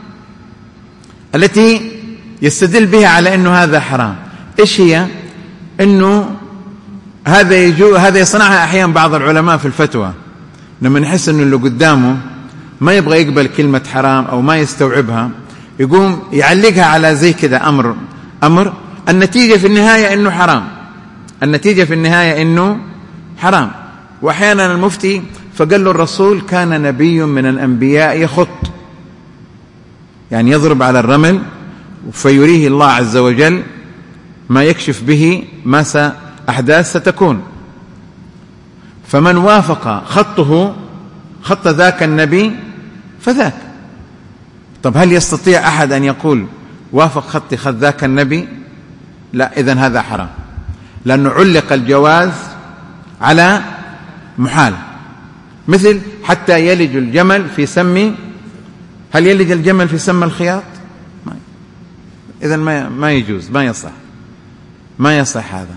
التي يستدل بها على أنه هذا حرام. إيش هي؟ أنه هذا يجو هذا يصنعها أحيانا بعض العلماء في الفتوى، لما نحس أنه اللي قدامه ما يبغى يقبل كلمة حرام أو ما يستوعبها، يقوم يعلقها على زي كده أمر أمر النتيجة في النهاية أنه حرام، النتيجة في النهاية أنه حرام. وأحيانا المفتي فقال له الرسول كان نبي من الأنبياء يخط، يعني يضرب على الرمل فيريه الله عز وجل ما يكشف به ما أحداث ستكون، فمن وافق خطه خط ذاك النبي فذاك. طب هل يستطيع أحد أن يقول وافق خطي خط ذاك النبي؟ لا، إذن هذا حرام، لأنه علق الجواز على محال. مثل حتى يلج الجمل في سم، هل يلج الجمل في سم الخياط؟ إذن ما ما يجوز، ما يصح، ما يصح هذا.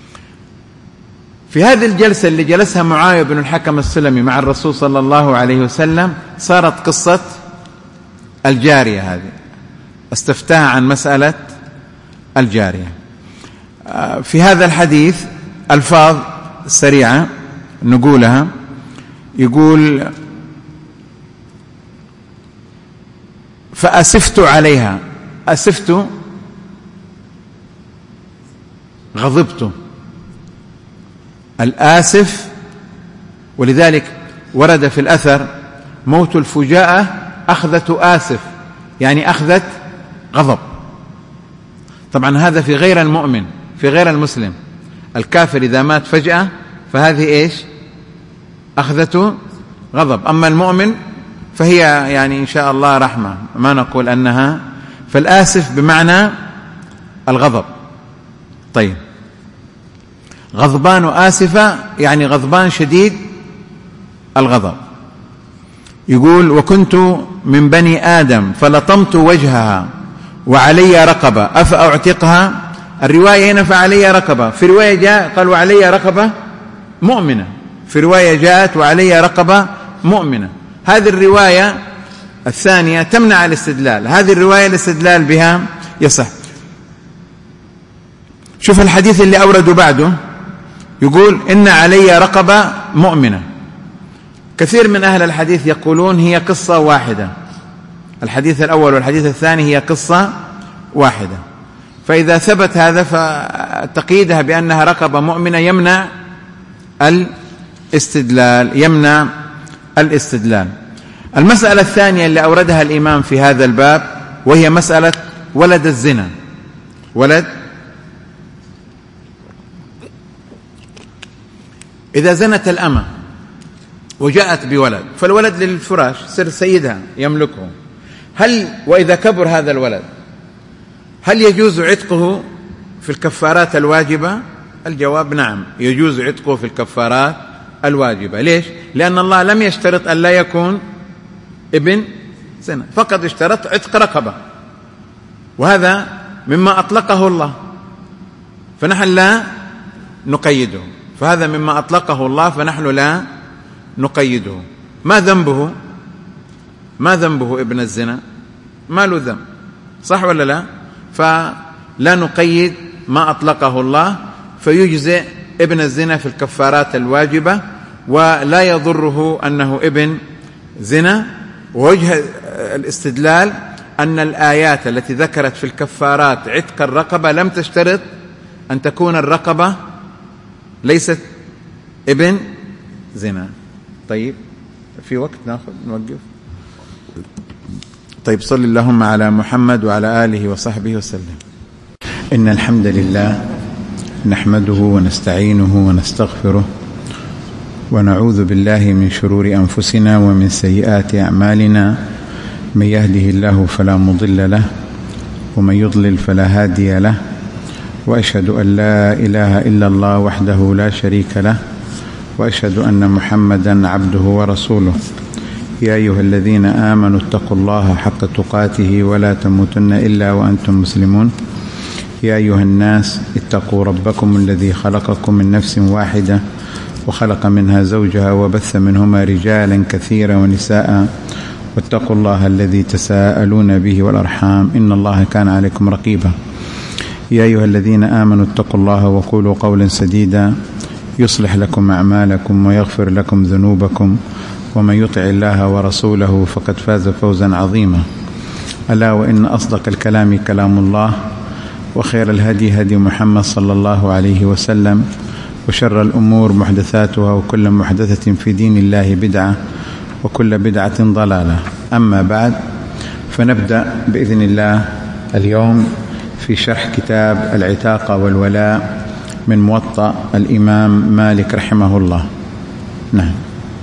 في هذه الجلسة اللي جلسها معاوية بن الحكم السلمي مع الرسول صلى الله عليه وسلم صارت قصة الجارية هذه، استفتاها عن مسألة الجارية. في هذا الحديث ألفاظ سريعة نقولها، يقول فأسفت عليها، أسفت غضبت، الآسف، ولذلك ورد في الأثر موت الفجاءة أخذة آسف، يعني أخذة غضب. طبعا هذا في غير المؤمن، في غير المسلم. الكافر إذا مات فجأة فهذه إيش؟ أخذة غضب. أما المؤمن فهي يعني إن شاء الله رحمة، ما نقول أنها. فالآسف بمعنى الغضب. طيب، غضبان وآسفة يعني غضبان شديد الغضب. يقول وكنت من بني آدم فلطمت وجهها وعلي رقبة أفأعتقها. الرواية هنا فعلي رقبة، في رواية جاء قال وعلي رقبة مؤمنة، في رواية جاءت وعلي رقبة مؤمنة. هذه الرواية الثانية تمنع الاستدلال، هذه الرواية الاستدلال بها يصح. شوف الحديث اللي أورده بعده، يقول إن علي رقبة مؤمنة. كثير من أهل الحديث يقولون هي قصة واحدة، الحديث الأول والحديث الثاني هي قصة واحدة. فإذا ثبت هذا فتقييدها بأنها رقبة مؤمنة يمنع الاستدلال، يمنع الاستدلال. المسألة الثانية اللي أوردها الإمام في هذا الباب وهي مسألة ولد الزنا. ولد إذا زنت الأمة وجاءت بولد، فالولد للفراش، سر سيدها يملكه، هل وإذا كبر هذا الولد هل يجوز عتقه في الكفارات الواجبة؟ الجواب نعم، يجوز عتقه في الكفارات الواجبة. ليش؟ لأن الله لم يشترط أن لا يكون ابن زنا، فقط اشترط عتق رقبة، وهذا مما أطلقه الله، فنحن لا نقيده، فهذا مما أطلقه الله فنحن لا نقيده. ما ذنبه؟ ما ذنبه ابن الزنا؟ ما له ذنب، صح ولا لا؟ فلا نقيد ما أطلقه الله، فيجزئ ابن الزنا في الكفارات الواجبة ولا يضره أنه ابن زنا. ووجه الاستدلال أن الآيات التي ذكرت في الكفارات عتق الرقبة لم تشترط أن تكون الرقبة ليست ابن زنا. طيب، في وقت ناخذ نوقف؟ طيب، صل اللهم على محمد وعلى آله وصحبه وسلم. إن الحمد لله نحمده ونستعينه ونستغفره ونعوذ بالله من شرور أنفسنا ومن سيئات أعمالنا، من يهده الله فلا مضل له ومن يضلل فلا هادي له، وأشهد أن لا إله إلا الله وحده لا شريك له، وأشهد أن محمدا عبده ورسوله. يا أيها الذين آمنوا اتقوا الله حق تقاته ولا تموتن إلا وأنتم مسلمون. يا أيها الناس اتقوا ربكم الذي خلقكم من نفس واحدة وخلق منها زوجها وبث منهما رجالا كثيرا ونساء، واتقوا الله الذي تساءلون به والأرحام إن الله كان عليكم رقيبا. يا أيها الذين آمنوا اتقوا الله وقولوا قولا سديدا يصلح لكم أعمالكم ويغفر لكم ذنوبكم ومن يطع الله ورسوله فقد فاز فوزا عظيما. ألا وإن أصدق الكلام كلام الله وخير الهدي هدي محمد صلى الله عليه وسلم وشر الأمور محدثاتها وكل محدثة في دين الله بدعة وكل بدعة ضلالة. أما بعد، فنبدأ بإذن الله اليوم في شرح كتاب العتاقة والولاء من موطأ الإمام مالك رحمه الله. نعم.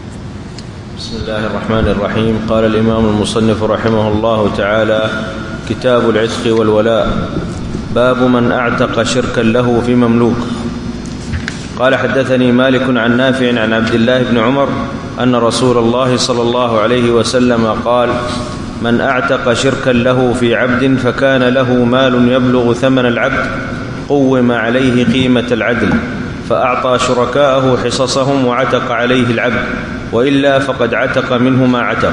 بسم الله الرحمن الرحيم. قال الإمام المصنف رحمه الله تعالى: كتاب العتق والولاء. باب من أعتق شركا له في مملوك. قال: حدثني مالك عن نافع عن عبد الله بن عمر أن رسول الله صلى الله عليه وسلم قال: من أعتق شركا له في عبد فكان له مال يبلغ ثمن العبد قوم عليه قيمة العدل، فأعطى شركاءه حصصهم وعتق عليه العبد، وإلا فقد عتق منه ما عتق.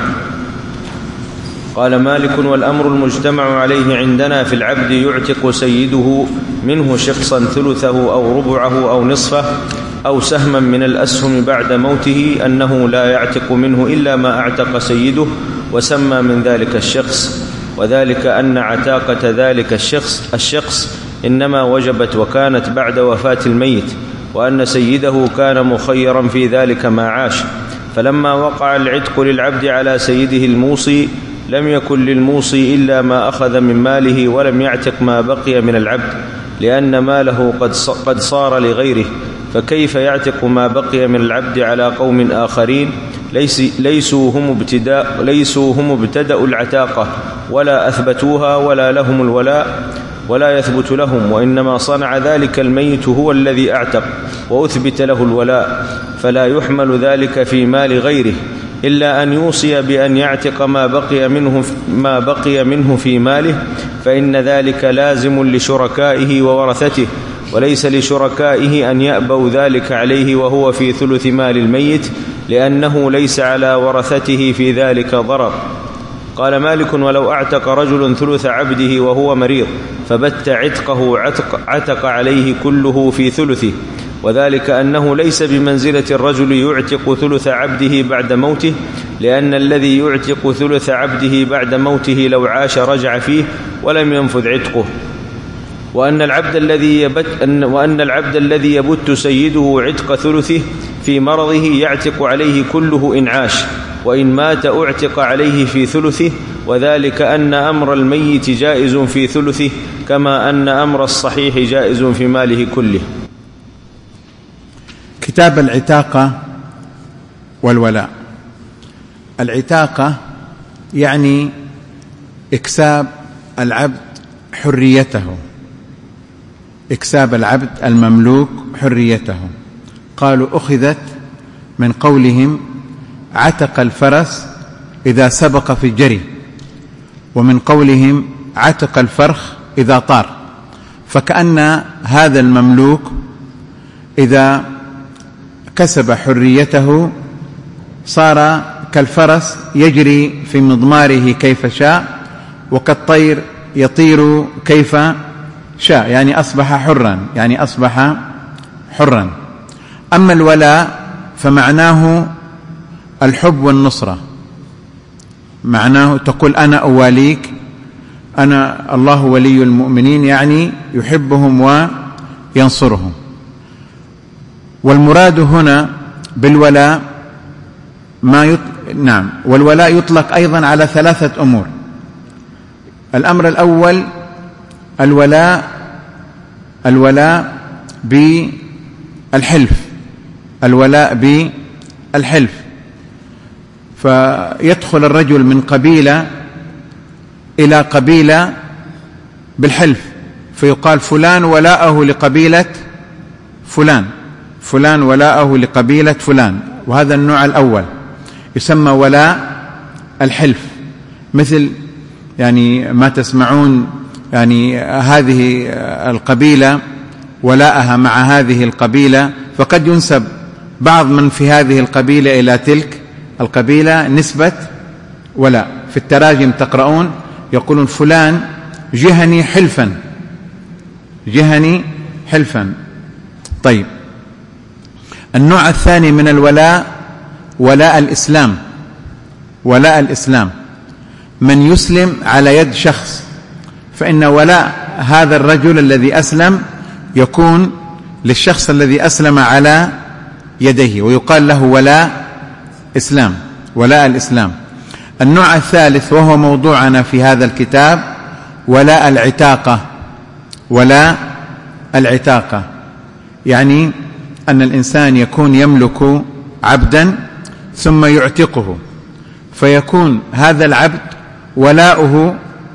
قال مالك: والأمر المجتمع عليه عندنا في العبد يعتق سيده منه شقصا ثلثه أو ربعه أو نصفه أو سهما من الأسهم بعد موته أنه لا يعتق منه إلا ما أعتق سيده، وسمى من ذلك الشخص، وذلك أن عتاقة ذلك الشخص الشخص إنما وجبت وكانت بعد وفاة الميت، وأن سيده كان مخيرا في ذلك ما عاش، فلما وقع العتق للعبد على سيده الموصي لم يكن للموصي إلا ما أخذ من ماله ولم يعتق ما بقي من العبد، لأن ماله قد صار لغيره، فكيف يعتق ما بقي من العبد على قوم آخرين ليسوا هم ابتداء ليسوا هم ابتدأوا العتاقة ولا أثبتوها ولا لهم الولاء ولا يثبت لهم، وإنما صنع ذلك الميت هو الذي أعتق وأثبت له الولاء، فلا يحمل ذلك في مال غيره إلا أن يوصي بأن يعتق ما بقي منه ما بقي منه في ماله، فإن ذلك لازم لشركائه وورثته، وليس لشركائه أن يأبوا ذلك عليه وهو في ثلث مال الميت، لأنه ليس على ورثته في ذلك ضرر. قال مالك: ولو أعتق رجل ثلث عبده وهو مريض فبت عتقه عتق, عتق عليه كله في ثلثه، وذلك أنه ليس بمنزلة الرجل يعتق ثلث عبده بعد موته، لأن الذي يعتق ثلث عبده بعد موته لو عاش رجع فيه ولم ينفذ عتقه، وأن العبد الذي يبت وأن العبد الذي يبت سيده عتق ثلثه في مرضه يعتق عليه كله إن عاش، وإن مات أعتق عليه في ثلثه، وذلك أن أمر الميت جائز في ثلثه كما أن أمر الصحيح جائز في ماله كله. كتاب العتاقة والولاء. العتاقة يعني إكساب العبد حريته، إكساب العبد المملوك حريته. قالوا أخذت من قولهم عتق الفرس إذا سبق في الجري، ومن قولهم عتق الفرخ إذا طار، فكأن هذا المملوك إذا كسب حريته صار كالفرس يجري في مضماره كيف شاء، وكالطير يطير كيف شاء، يعني أصبح حرا يعني أصبح حرا. أما الولاء فمعناه الحب والنصرة، معناه تقول أنا أواليك، أنا الله ولي المؤمنين، يعني يحبهم وينصرهم. والمراد هنا بالولاء ما يط... نعم والولاء يطلق أيضا على ثلاثة أمور. الأمر الأول الولاء الولاء بالحلف، الولاء بالحلف، فيدخل الرجل من قبيلة إلى قبيلة بالحلف، فيقال فلان ولاءه لقبيلة فلان، فلان ولاءه لقبيلة فلان، وهذا النوع الأول يسمى ولاء الحلف. مثل يعني ما تسمعون يعني هذه القبيلة ولاءها مع هذه القبيلة، فقد ينسب بعض من في هذه القبيلة إلى تلك القبيلة نسبة ولاء. في التراجم تقرؤون يقولون فلان جهني حلفا، جهني حلفا. طيب، النوع الثاني من الولاء ولاء الإسلام. ولاء الإسلام من يسلم على يد شخص، فإن ولاء هذا الرجل الذي أسلم يكون للشخص الذي أسلم على يديه، ويقال له ولاء إسلام، ولاء الإسلام. النوع الثالث وهو موضوعنا في هذا الكتاب ولاء العتاقة. ولاء العتاقة يعني أن الإنسان يكون يملك عبدا ثم يعتقه، فيكون هذا العبد ولاؤه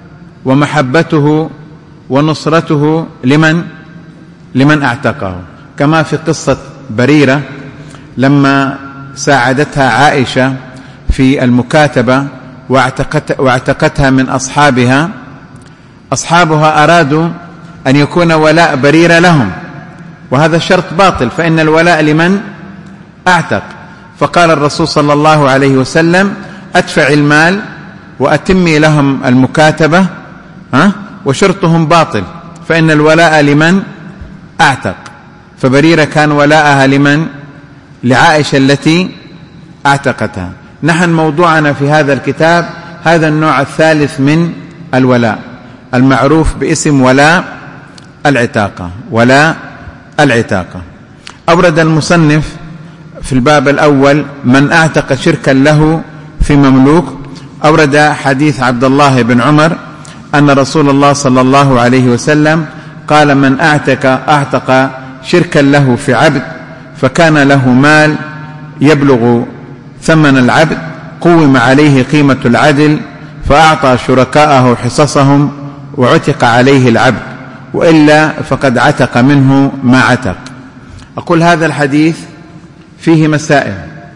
ومحبته ونصرته لمن لمن اعتقه، كما في قصة بريرة لما ساعدتها عائشة في المكاتبة واعتقت واعتقتها من أصحابها، أصحابها أرادوا أن يكون ولاء بريرة لهم، وهذا شرط باطل، فإن الولاء لمن اعتق. فقال الرسول صلى الله عليه وسلم: أدفع المال وأتمي لهم المكاتبة، ها وشرطهم باطل، فإن الولاء لمن اعتق. فبريرة كان ولاءها لمن؟ لعائشة التي اعتقتها. نحن موضوعنا في هذا الكتاب هذا النوع الثالث من الولاء المعروف باسم ولاء العتاقة. ولاء العتاقة أورد المصنف في الباب الأول من اعتق شركا له في مملوك، أورد حديث عبد الله بن عمر أن رسول الله صلى الله عليه وسلم قال: من اعتق اعتق شركا له في عبد فكان له مال يبلغ ثمن العبد قوم عليه قيمة العدل فأعطى شركاءه حصصهم وعتق عليه العبد، وإلا فقد عتق منه ما عتق. أقول هذا الحديث فيه مسائل.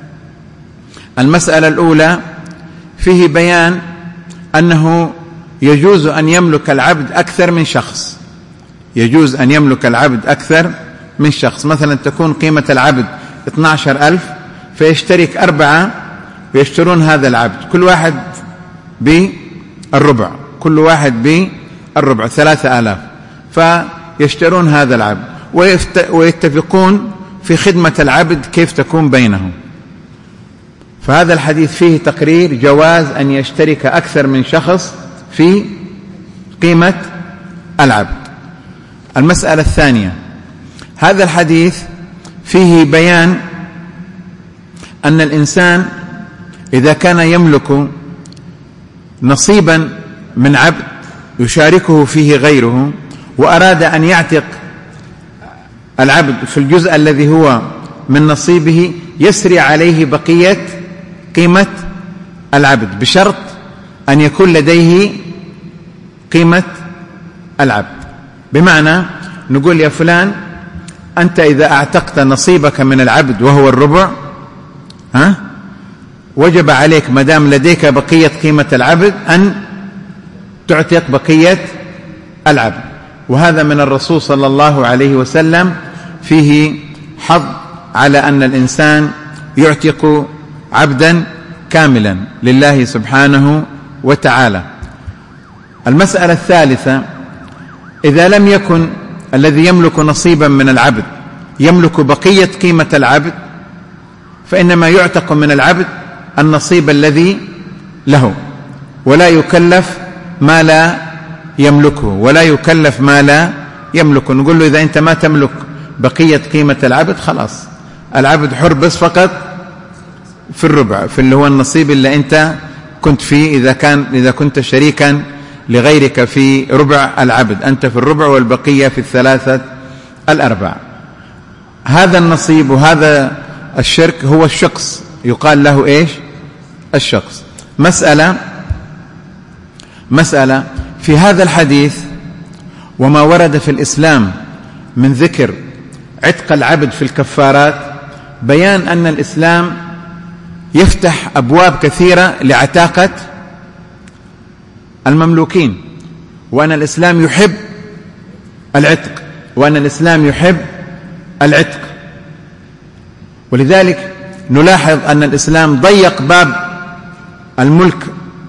المسألة الأولى فيه بيان أنه يجوز أن يملك العبد أكثر من شخص، يجوز أن يملك العبد أكثر من شخص. مثلا تكون قيمة العبد اثني عشر ألف فيشترك أربعة ويشترون هذا العبد، كل واحد بالربع، كل واحد بالربع ثلاثة آلاف، فيشترون هذا العبد ويتفقون في خدمة العبد كيف تكون بينهم. فهذا الحديث فيه تقرير جواز أن يشترك أكثر من شخص في قيمة العبد. المسألة الثانية، هذا الحديث فيه بيان أن الإنسان إذا كان يملك نصيبا من عبد يشاركه فيه غيره وأراد أن يعتق العبد في الجزء الذي هو من نصيبه، يسري عليه بقية قيمة العبد بشرط أن يكون لديه قيمة العبد. بمعنى نقول يا فلان أنت إذا اعتقت نصيبك من العبد وهو الربع، ها وجب عليك ما دام لديك بقية قيمة العبد أن تعتق بقية العبد. وهذا من الرسول صلى الله عليه وسلم فيه حظ على أن الإنسان يعتق عبدا كاملا لله سبحانه وتعالى. المسألة الثالثة، إذا لم يكن الذي يملك نصيبا من العبد يملك بقية قيمة العبد، فإنما يعتق من العبد النصيب الذي له، ولا يكلف ما لا يملكه، ولا يكلف ما لا يملكه. نقول له إذا أنت ما تملك بقية قيمة العبد خلاص العبد حر بس فقط في الربع، في اللي هو النصيب اللي أنت كنت فيه، إذا كان إذا كنت شريكا لغيرك في ربع العبد، أنت في الربع والبقية في الثلاثة الأرباع. هذا النصيب وهذا الشرك هو الشخص، يقال له إيش؟ الشخص. مسألة مسألة في هذا الحديث وما ورد في الإسلام من ذكر عتق العبد في الكفارات، بيان أن الإسلام يفتح أبواب كثيرة لعتاقة المملوكين، وأن الإسلام يحب العتق، وأن الإسلام يحب العتق. ولذلك نلاحظ أن الإسلام ضيق باب الملك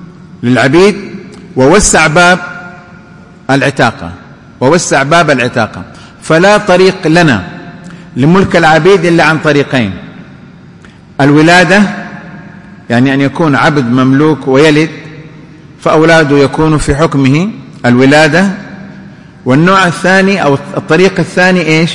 للعبيد ووسع باب العتاقة ووسع باب العتاقة، فلا طريق لنا لملك العبيد إلا عن طريقين: الولادة، يعني أن يكون عبد مملوك ويلد فأولاده يكون في حكمه الولادة، والنوع الثاني أو الطريق الثاني إيش؟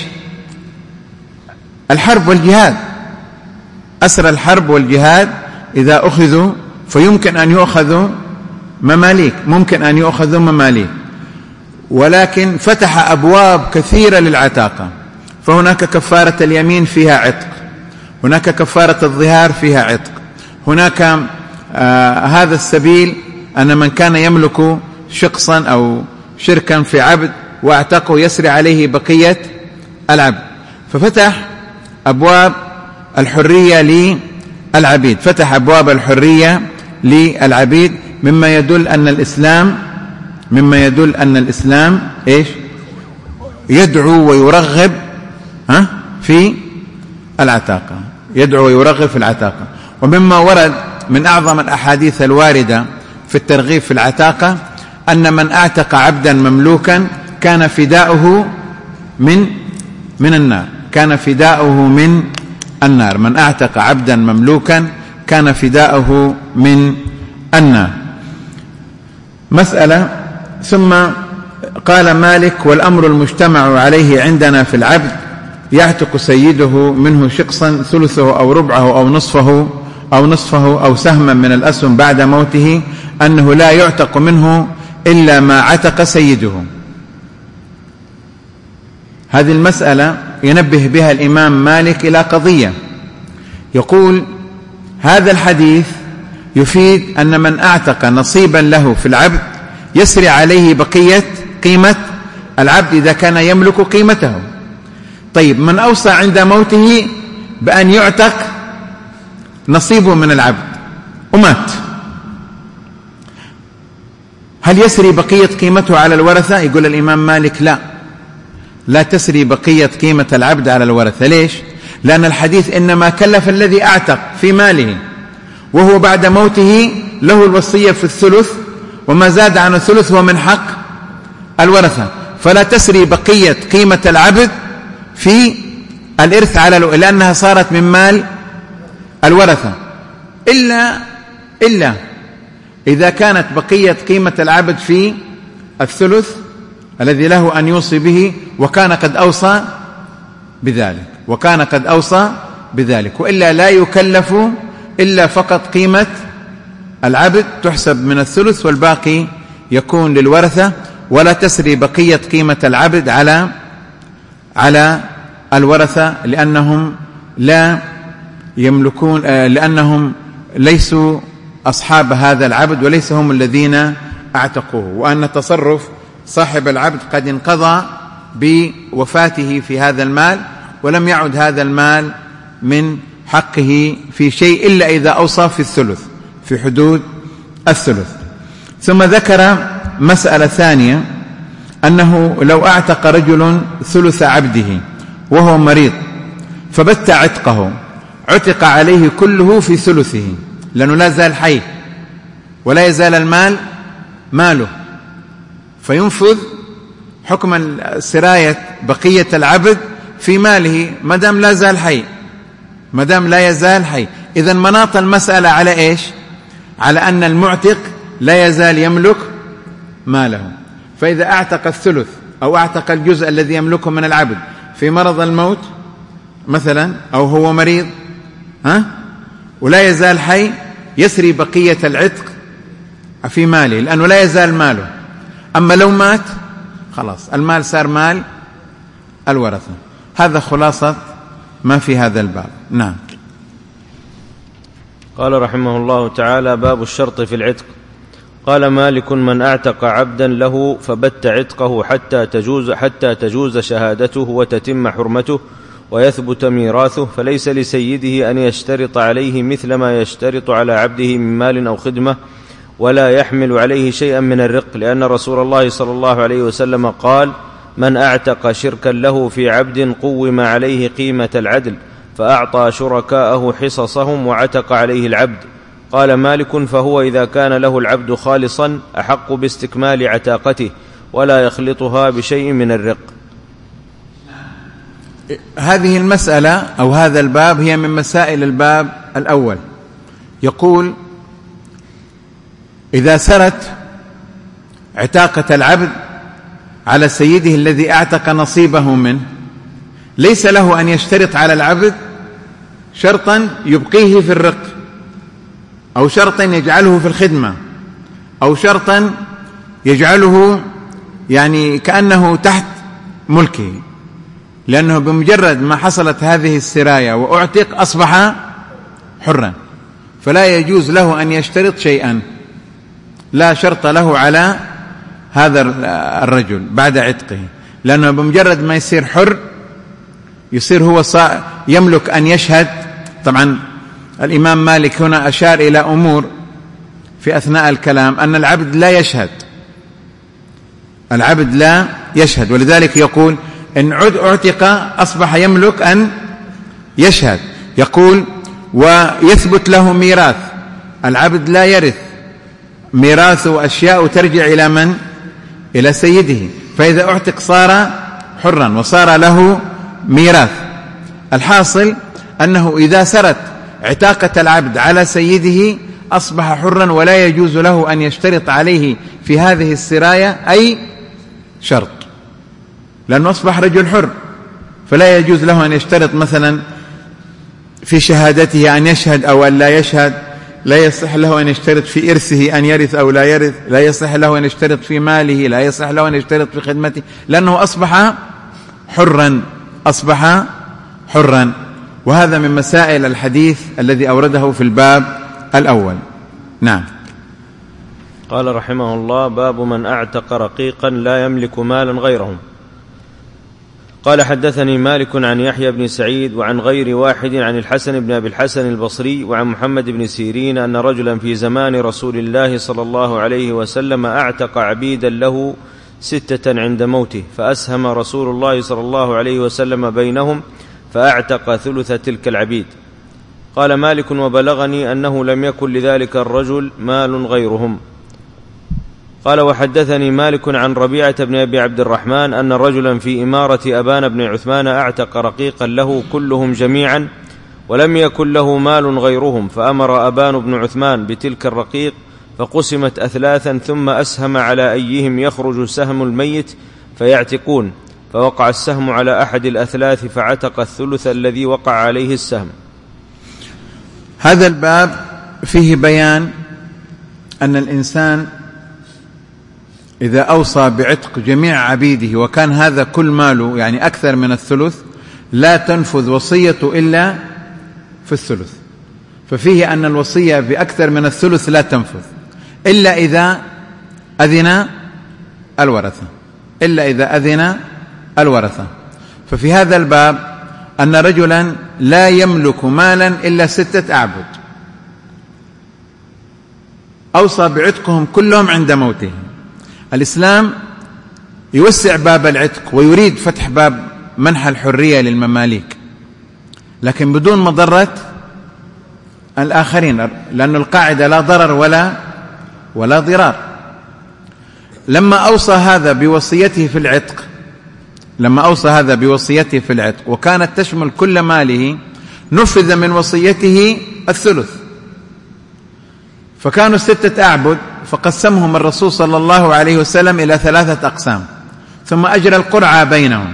الحرب والجهاد. أسر الحرب والجهاد إذا أخذوا فيمكن أن يؤخذوا مماليك، ممكن أن يؤخذوا مماليك، ولكن فتح أبواب كثيرة للعتاقة. فهناك كفارة اليمين فيها عتق، هناك كفارة الظهار فيها عتق، هناك آه هذا السبيل أن من كان يملك شخصا أو شركا في عبد واعتقه يسري عليه بقية العبد، ففتح أبواب الحرية للعبيد، فتح أبواب الحرية للعبيد، مما يدل أن الإسلام مما يدل أن الإسلام إيش؟ يدعو ويرغب ها في العتاقة، يدعو ويرغب في العتاقة. ومما ورد من أعظم الأحاديث الواردة في الترغيب في العتاقة أن من أعتق عبدا مملوكا كان فداؤه من من النار، كان فداؤه من النار، من أعتق عبدا مملوكا كان فداؤه من النار. مسألة. ثم قال مالك: والأمر المجتمع عليه عندنا في العبد يعتق سيده منه شقصا ثلثه أو ربعه أو نصفه أو نصفه أو سهما من الأسهم بعد موته، أنه لا يعتق منه إلا ما عتق سيده. هذه المسألة ينبه بها الإمام مالك إلى قضية، يقول: هذا الحديث يفيد أن من أعتق نصيبا له في العبد يسري عليه بقية قيمة العبد إذا كان يملك قيمته. طيب، من أوصى عند موته بأن يعتق نصيبه من العبد ومات، هل يسري بقية قيمته على الورثة؟ يقول الإمام مالك: لا، لا تسري بقية قيمة العبد على الورثة. ليش؟ لأن الحديث إنما كلف الذي أعتق في ماله، وهو بعد موته له الوصية في الثلث، وما زاد عن الثلث هو من حق الورثة، فلا تسري بقية قيمة العبد في الإرث على الو... لأنها صارت من مال الورثة، إلا إلا إذا كانت بقية قيمة العبد في الثلث الذي له أن يوصي به، وكان قد أوصى بذلك وكان قد أوصى بذلك وإلا لا يكلف إلا فقط قيمة العبد تحسب من الثلث، والباقي يكون للورثة، ولا تسري بقية قيمة العبد على على الورثة، لأنهم لا يملكون، لأنهم ليسوا أصحاب هذا العبد وليس هم الذين اعتقوه، وأن تصرف صاحب العبد قد انقضى بوفاته في هذا المال، ولم يعد هذا المال من حقه في شيء إلا إذا أوصى في الثلث، في حدود الثلث. ثم ذكر مسألة ثانية، أنه لو أعتق رجل ثلث عبده وهو مريض فبت عتقه، عتق عليه كله في ثلثه، لأنه لا زال حي ولا يزال المال ماله، فينفذ حكم سراية بقية العبد في ماله ما دام لا زال حي، ما دام لا يزال حي. إذن مناط المسألة على إيش؟ على أن المعتق لا يزال يملك ماله، فإذا أعتق الثلث أو أعتق الجزء الذي يملكه من العبد في مرض الموت مثلا، أو هو مريض ها ولا يزال حي، يسري بقية العتق في ماله لأنه لا يزال ماله. أما لو مات خلاص المال صار مال الورثة. هذا خلاصة ما في هذا الباب. نعم. قال رحمه الله تعالى: باب الشرط في العتق. قال مالك: من أعتق عبدا له فبت عتقه حتى تجوز, حتى تجوز شهادته وتتم حرمته ويثبت ميراثه، فليس لسيده أن يشترط عليه مثل ما يشترط على عبده من مال أو خدمة، ولا يحمل عليه شيئا من الرق، لأن رسول الله صلى الله عليه وسلم قال: من أعتق شركا له في عبد قوم عليه قيمة العدل، فأعطى شركاءه حصصهم وعتق عليه العبد. قال مالك: فهو إذا كان له العبد خالصا أحق باستكمال عتاقته ولا يخلطها بشيء من الرق. هذه المسألة أو هذا الباب هي من مسائل الباب الأول. يقول: إذا سرت عتاقة العبد على سيده الذي اعتق نصيبه منه، ليس له أن يشترط على العبد شرطا يبقيه في الرق، أو شرطا يجعله في الخدمة، أو شرطا يجعله يعني كأنه تحت ملكه، لأنه بمجرد ما حصلت هذه السراية وأعتق أصبح حرا، فلا يجوز له أن يشترط شيئا، لا شرط له على هذا الرجل بعد عتقه، لأنه بمجرد ما يصير حر يصير هو يملك أن يشهد. طبعا الإمام مالك هنا أشار إلى أمور في أثناء الكلام، أن العبد لا يشهد، العبد لا يشهد، ولذلك يقول: إن عد اعتق أصبح يملك أن يشهد. يقول: ويثبت له ميراث، العبد لا يرث، ميراثه أشياء ترجع إلى من؟ إلى سيده، فإذا اعتق صار حرا وصار له ميراث. الحاصل أنه إذا سرت عتاقة العبد على سيده أصبح حرا، ولا يجوز له أن يشترط عليه في هذه السراية أي شرط، لأنه أصبح رجل حر، فلا يجوز له أن يشترط مثلا في شهادته أن يشهد أو أن لا يشهد، لا يصح له أن يشترط في إرثه أن يرث أو لا يرث، لا يصح له أن يشترط في ماله، لا يصح له أن يشترط في خدمته، لأنه أصبح حرا، أصبح حرا. وهذا من مسائل الحديث الذي أورده في الباب الأول. نعم. قال رحمه الله: باب من أعتق رقيقا لا يملك مالا غيرهم. قال: حدثني مالك عن يحيى بن سعيد وعن غير واحد عن الحسن بن أبي الحسن البصري وعن محمد بن سيرين أن رجلا في زمان رسول الله صلى الله عليه وسلم أعتق عبيدا له ستة عند موته، فأسهم رسول الله صلى الله عليه وسلم بينهم فأعتق ثلث تلك العبيد. قال مالك: وبلغني أنه لم يكن لذلك الرجل مال غيرهم. قال: وحدثني مالك عن ربيعة بن أبي عبد الرحمن أن رجلا في إمارة أبان بن عثمان أعتق رقيقا له كلهم جميعا ولم يكن له مال غيرهم، فأمر أبان بن عثمان بتلك الرقيق فقسمت أثلاثا، ثم أسهم على أيهم يخرج سهم الميت فيعتقون، فوقع السهم على أحد الأثلاث فعتق الثلث الذي وقع عليه السهم. هذا الباب فيه بيان أن الإنسان إذا أوصى بعتق جميع عبيده وكان هذا كل ماله يعني أكثر من الثلث، لا تنفذ وصيته إلا في الثلث. ففيه أن الوصية بأكثر من الثلث لا تنفذ إلا إذا أذن الورثة، إلا إذا أذن الورثة. ففي هذا الباب أن رجلا لا يملك مالا إلا ستة أعبد أوصى بعتقهم كلهم عند موته. الإسلام يوسع باب العتق ويريد فتح باب منح الحرية للمماليك، لكن بدون مضرة الآخرين، لأن القاعدة لا ضرر ولا ولا ضرار. لما أوصى هذا بوصيته في العتق لما أوصى هذا بوصيته في العتق وكانت تشمل كل ماله، نفذ من وصيته الثلث، فكانوا ستة أعبد، فقسمهم الرسول صلى الله عليه وسلم إلى ثلاثة أقسام، ثم أجرى القرعة بينهم.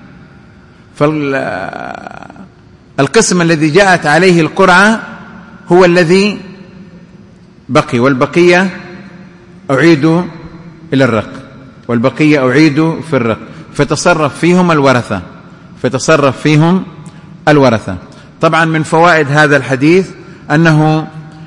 فالقسم الذي جاءت عليه القرعة هو الذي بقي، والبقية أعيد إلى الرق، والبقية أعيد في الرق، فتصرف فيهم الورثة فتصرف فيهم الورثة. طبعا من فوائد هذا الحديث أنه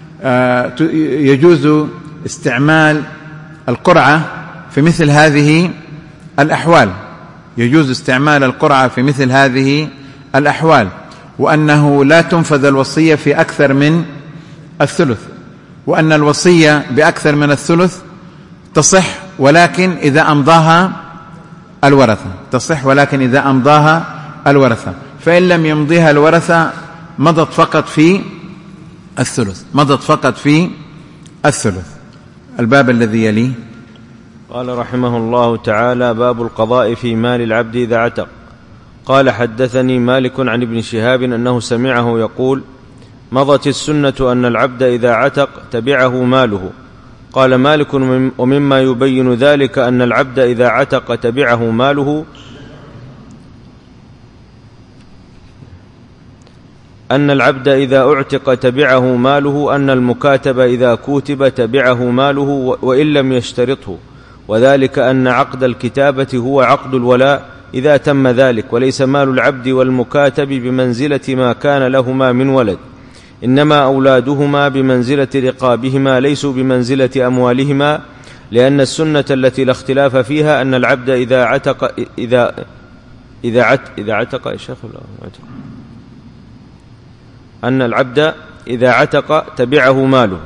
يجوز استعمال القرعة في مثل هذه الأحوال يجوز استعمال القرعة في مثل هذه الأحوال وأنه لا تنفذ الوصية في أكثر من الثلث، وأن الوصية بأكثر من الثلث تصح ولكن إذا أمضاها الورثة تصح ولكن إذا أمضاها الورثة فإن لم يمضيها الورثة مضت فقط في الثلث، مضت فقط في الثلث. الباب الذي يليه. قال رحمه الله تعالى: باب القضاء في مال العبد إذا عتق. قال: حدثني مالك عن ابن شهاب أنه سمعه يقول: مضت السنة أن العبد إذا عتق تبعه ماله. قال مالك: ومما يبين ذلك أن العبد إذا عتق تبعه ماله أن العبد إذا أعتق تبعه ماله أن المكاتب إذا كوتب تبعه ماله وإن لم يشترطه، وذلك أن عقد الكتابة هو عقد الولاء إذا تم ذلك، وليس مال العبد والمكاتب بمنزلة ما كان لهما من ولد، إنما أولادهما بمنزلة رقابهما ليسوا بمنزلة أموالهما، لأن السنة التي لا اختلاف فيها أن العبد إذا عتق إذا إذا عت إذا عتق يا شيخ أن العبد إذا عتق تبعه ماله.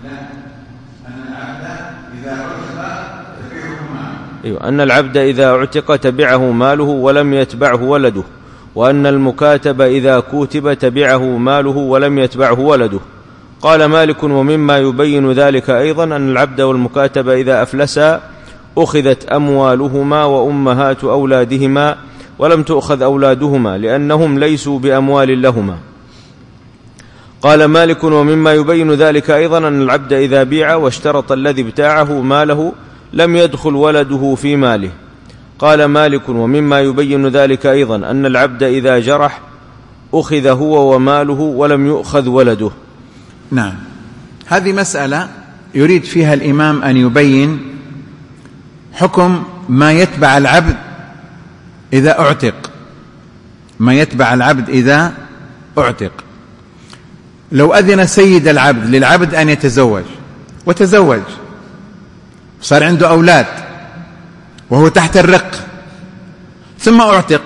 أيوة، أن العبد إذا اعتق تبعه ماله ولم يتبعه ولده، وأن المكاتب إذا كوتب تبعه ماله ولم يتبعه ولده. قال مالك: ومما يبين ذلك أيضا أن العبد والمكاتب إذا أفلسا أخذت أموالهما وأمهات أولادهما ولم تؤخذ أولادهما لأنهم ليسوا بأموال لهما. قال مالك: ومما يبين ذلك أيضا أن العبد إذا بيع واشترط الذي ابتاعه ماله لم يدخل ولده في ماله. قال مالك: ومما يبين ذلك أيضا أن العبد إذا جرح أخذ هو وماله ولم يؤخذ ولده. نعم، هذه مسألة يريد فيها الإمام أن يبين حكم ما يتبع العبد إذا أعتق، ما يتبع العبد إذا أعتق. لو أذن سيد العبد للعبد أن يتزوج وتزوج صار عنده أولاد وهو تحت الرق ثم أعتق،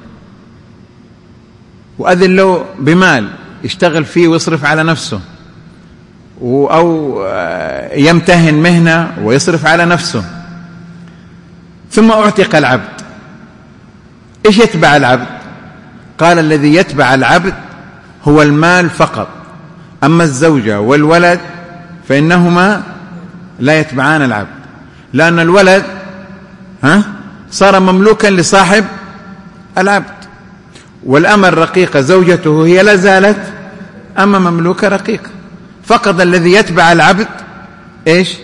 وأذن له بمال يشتغل فيه ويصرف على نفسه أو يمتهن مهنة ويصرف على نفسه، ثم أعتق العبد، إيش يتبع العبد؟ قال: الذي يتبع العبد هو المال فقط، أما الزوجة والولد فإنهما لا يتبعان العبد، لأن الولد ها صار مملوكا لصاحب العبد، والأمة الرقيقة زوجته هي لا زالت أما مملوكة رقيقة، فقط الذي يتبع العبد إيش؟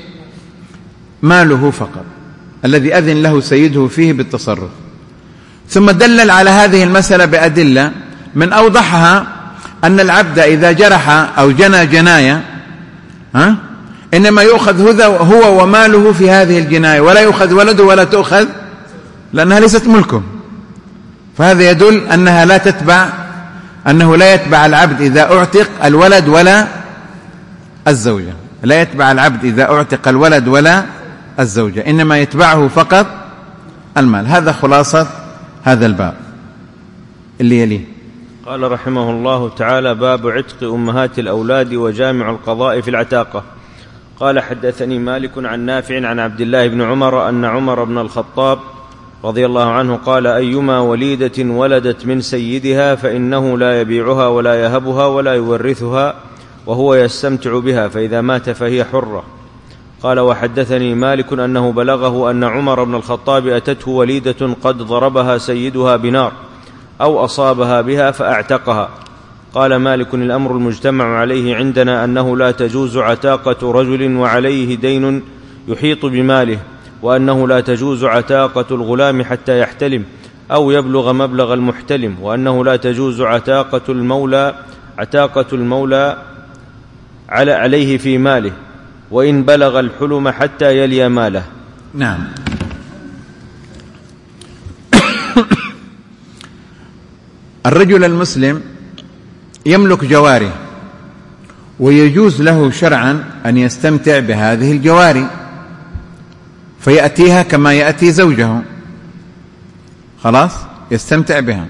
ماله فقط، الذي أذن له سيده فيه بالتصرف. ثم دلل على هذه المسألة بأدلة، من أوضحها أن العبد إذا جرح أو جنى جناية ها إنما يؤخذ هو وماله في هذه الجناية، ولا يؤخذ ولده ولا تؤخذ لأنها ليست ملكه، فهذا يدل أنها لا تتبع، أنه لا يتبع العبد إذا أعتق الولد ولا الزوجة، لا يتبع العبد إذا أعتق الولد ولا الزوجة، إنما يتبعه فقط المال. هذا خلاصة هذا الباب. اللي يليه. قال رحمه الله تعالى: باب عتق أمهات الأولاد وجامع القضاء في العتاقة. قال: حدثني مالك عن نافع عن عبد الله بن عمر أن عمر بن الخطاب رضي الله عنه قال: أيما وليدة ولدت من سيدها فإنه لا يبيعها ولا يهبها ولا يورثها وهو يستمتع بها، فإذا مات فهي حرة. قال: وحدثني مالك أنه بلغه أن عمر بن الخطاب أتته وليدة قد ضربها سيدها بنار أو أصابها بها فأعتقها. قال مالك: الأمر المجتمع عليه عندنا أنه لا تجوز عتاقة رجل وعليه دين يحيط بماله، وأنه لا تجوز عتاقة الغلام حتى يحتلم أو يبلغ مبلغ المحتلم، وأنه لا تجوز عتاقة المولى عتاقة المولى على عليه في ماله وإن بلغ الحلم حتى يلي ماله. نعم. الرجل المسلم يملك جواري، ويجوز له شرعا أن يستمتع بهذه الجواري، فيأتيها كما يأتي زوجه، خلاص يستمتع بها،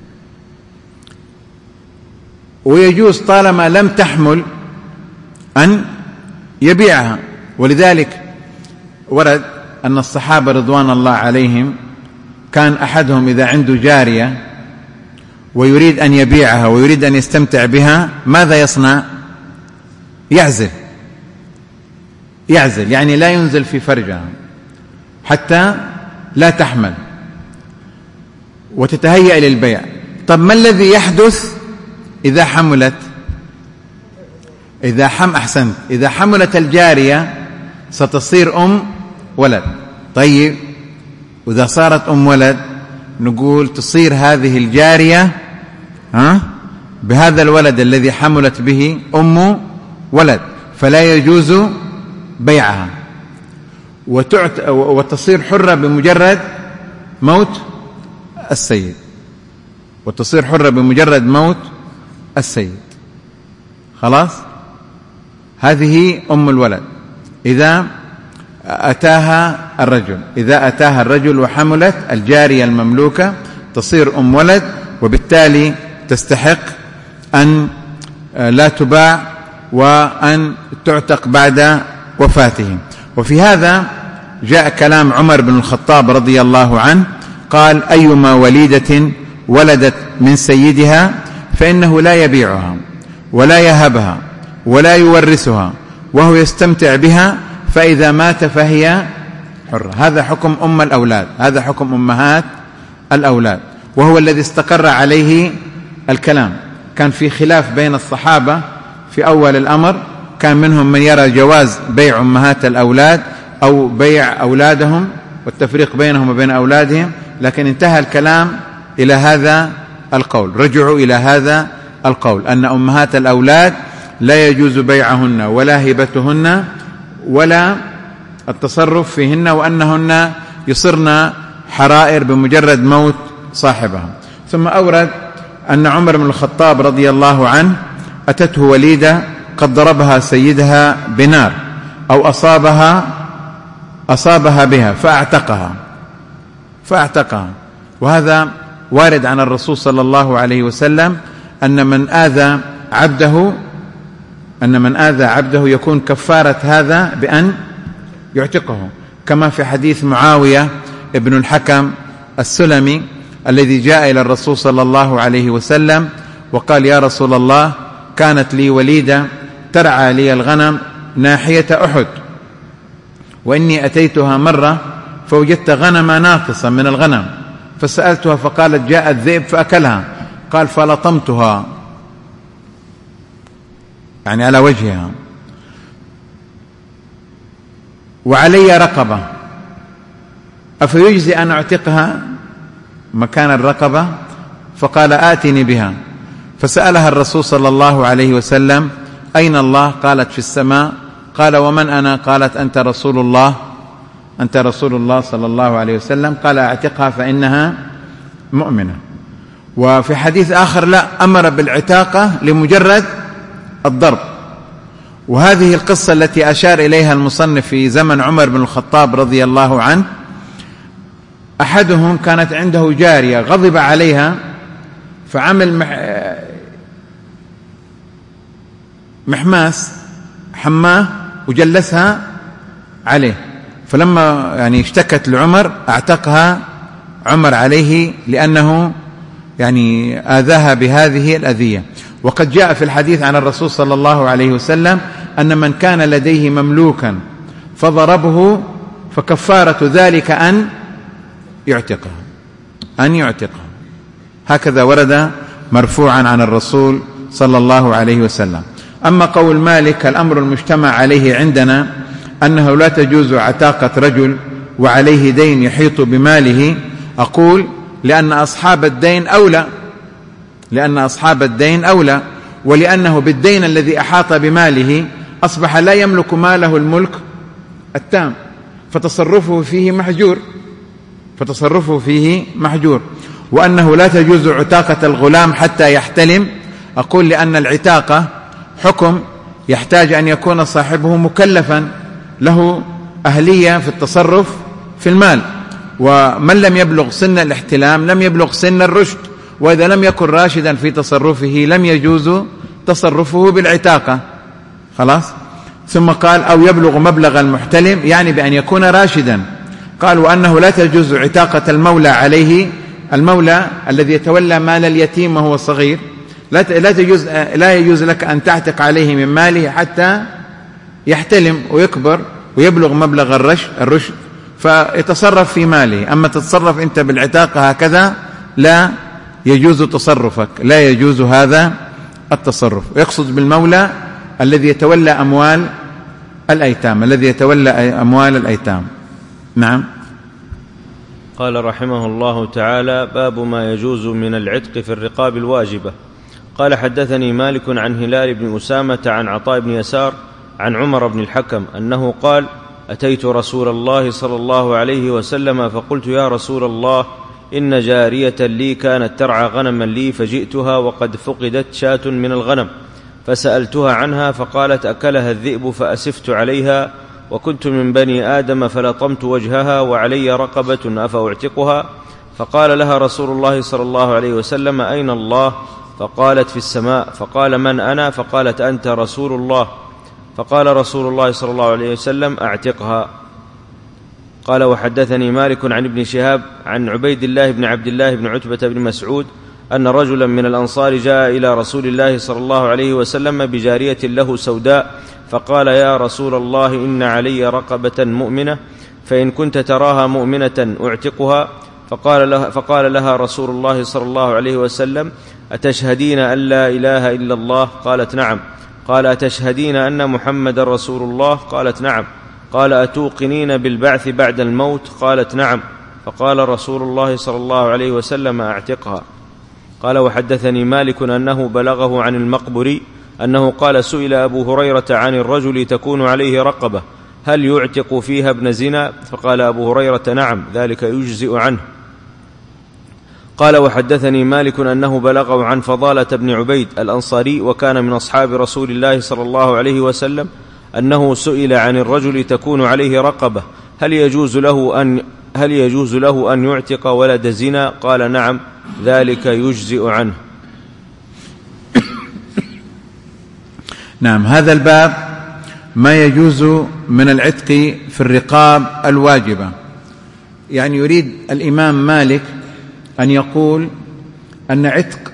ويجوز طالما لم تحمل أن يبيعها. ولذلك ورد أن الصحابة رضوان الله عليهم كان أحدهم إذا عنده جارية ويريد أن يبيعها ويريد أن يستمتع بها ماذا يصنع؟ يعزل يعزل يعني لا ينزل في فرجها حتى لا تحمل وتتهيأ للبيع. طب ما الذي يحدث إذا حملت؟ إذا حم أحسنت إذا حملت الجارية ستصير أم ولد. طيب وإذا صارت أم ولد نقول تصير هذه الجارية ها بهذا الولد الذي حملت به أم ولد، فلا يجوز بيعها وتعت وتصير حرة بمجرد موت السيد وتصير حرة بمجرد موت السيد. خلاص، هذه أم الولد إذا أتاها الرجل إذا أتاها الرجل وحملت الجارية المملوكة تصير أم ولد، وبالتالي تستحق أن لا تباع وأن تعتق بعد وفاته. وفي هذا جاء كلام عمر بن الخطاب رضي الله عنه قال: أيما وليدة ولدت من سيدها فإنه لا يبيعها ولا يهبها ولا يورثها وهو يستمتع بها، فإذا مات فهي حرة. هذا حكم أم الأولاد، هذا حكم أمهات الأولاد، وهو الذي استقر عليه الكلام. كان في خلاف بين الصحابة في أول الأمر، كان منهم من يرى جواز بيع أمهات الأولاد أو بيع أولادهم والتفريق بينهم وبين أولادهم، لكن انتهى الكلام إلى هذا القول، رجعوا إلى هذا القول أن أمهات الأولاد لا يجوز بيعهن ولا هبتهن ولا التصرف فيهن، وأنهن يصرن حرائر بمجرد موت صاحبها. ثم أورد أن عمر بن الخطاب رضي الله عنه أتته وليدة قد ضربها سيدها بنار أو أصابها أصابها بها فأعتقها فأعتقها وهذا وارد عن الرسول صلى الله عليه وسلم أن من آذى عبده أن من آذى عبده يكون كفارة هذا بأن يعتقه، كما في حديث معاوية ابن الحكم السلمي الذي جاء إلى الرسول صلى الله عليه وسلم وقال: يا رسول الله، كانت لي وليدة ترعى لي الغنم ناحية أحد، وإني أتيتها مرة فوجدت غنما ناقصا من الغنم، فسألتها فقالت: جاء الذئب فأكلها. قال: فلطمتها يعني على وجهها، وعلي رقبة، أفيجزي أن أعتقها مكان الرقبة؟ فقال: آتني بها. فسألها الرسول صلى الله عليه وسلم: أين الله؟ قالت: في السماء. قال: ومن أنا؟ قالت: أنت رسول الله أنت رسول الله صلى الله عليه وسلم. قال: أعتقها فإنها مؤمنة. وفي حديث آخر لا، أمر بالعتاقة لمجرد الضرب. وهذه القصة التي أشار إليها المصنف في زمن عمر بن الخطاب رضي الله عنه، أحدهم كانت عنده جارية غضب عليها فعمل محماس حماه وجلسها عليه، فلما يعني اشتكت لعمر اعتقها عمر عليه لأنه يعني آذاها بهذه الأذية. وقد جاء في الحديث عن الرسول صلى الله عليه وسلم أن من كان لديه مملوكا فضربه فكفارة ذلك أن يعتقه أن يعتقه هكذا ورد مرفوعا عن الرسول صلى الله عليه وسلم. أما قول مالك: الأمر المجتمع عليه عندنا أنه لا تجوز عتاقة رجل وعليه دين يحيط بماله، أقول لأن أصحاب الدين أولى لأن أصحاب الدين أولى ولأنه بالدين الذي أحاط بماله أصبح لا يملك ماله الملك التام، فتصرفه فيه محجور فتصرفه فيه محجور وأنه لا تجوز عتاقة الغلام حتى يحتلم، أقول لأن العتاقة حكم يحتاج أن يكون صاحبه مكلفا له أهلية في التصرف في المال، ومن لم يبلغ سن الاحتلام لم يبلغ سن الرشد، وإذا لم يكن راشدا في تصرفه لم يجوز تصرفه بالعتاقة. خلاص. ثم قال: أو يبلغ مبلغ المحتلم، يعني بأن يكون راشدا. قال: وأنه لا تجوز عتاقة المولى عليه، المولى الذي يتولى مال اليتيم وهو صغير، لا لا تجوز لا يجوز لك أن تعتق عليه من ماله حتى يحتلم ويكبر ويبلغ مبلغ الرشد فيتصرف في ماله. أما تتصرف أنت بالعتاق هكذا لا يجوز تصرفك، لا يجوز هذا التصرف. ويقصد بالمولى الذي يتولى أموال الأيتام، الذي يتولى أموال الأيتام. نعم. قال رحمه الله تعالى: باب ما يجوز من العتق في الرقاب الواجبة. قال: حدثني مالك عن هلال بن أسامة عن عطاء بن يسار عن عمر بن الحكم أنه قال: أتيت رسول الله صلى الله عليه وسلم فقلت: يا رسول الله، إن جارية لي كانت ترعى غنما لي فجئتها وقد فقدت شاة من الغنم، فسألتها عنها فقالت: أكلها الذئب فأسفت عليها، وكنت من بني آدم فلطمت وجهها وعلي رقبة أفأعتقها؟ فقال لها رسول الله صلى الله عليه وسلم: أين الله؟ فقالت: في السماء. فقال: من أنا؟ فقالت: أنت رسول الله. فقال رسول الله صلى الله عليه وسلم: أعتقها. قال: وحدثني مالك عن ابن شهاب عن عبيد الله بن عبد الله بن عتبة بن مسعود أن رجلا من الأنصار جاء إلى رسول الله صلى الله عليه وسلم بجارية له سوداء، فقال: يا رسول الله، إن علي رقبة مؤمنة، فإن كنت تراها مؤمنة أعتقها؟ فقال لها, فقال لها رسول الله صلى الله عليه وسلم: أتشهدين أن لا إله إلا الله؟ قالت: نعم. قال: أتشهدين أن محمد رسول الله؟ قالت: نعم. قال: أتوقنين بالبعث بعد الموت؟ قالت: نعم. فقال رسول الله صلى الله عليه وسلم: أعتقها. قال: وحدثني مالك أنه بلغه عن المقبري أنه قال: سئل أبو هريرة عن الرجل تكون عليه رقبة هل يعتق فيها ابن زنا؟ فقال أبو هريرة: نعم، ذلك يجزئ عنه. قال: وحدثني مالك أنه بلغه عن فضالة بن عبيد الأنصاري وكان من أصحاب رسول الله صلى الله عليه وسلم أنه سئل عن الرجل تكون عليه رقبة هل يجوز له أن هل يجوز له أن يعتق ولد زنا؟ قال: نعم، ذلك يجزئ عنه. نعم. هذا الباب ما يجوز من العتق في الرقاب الواجبة. يعني يريد الإمام مالك أن يقول أن عتق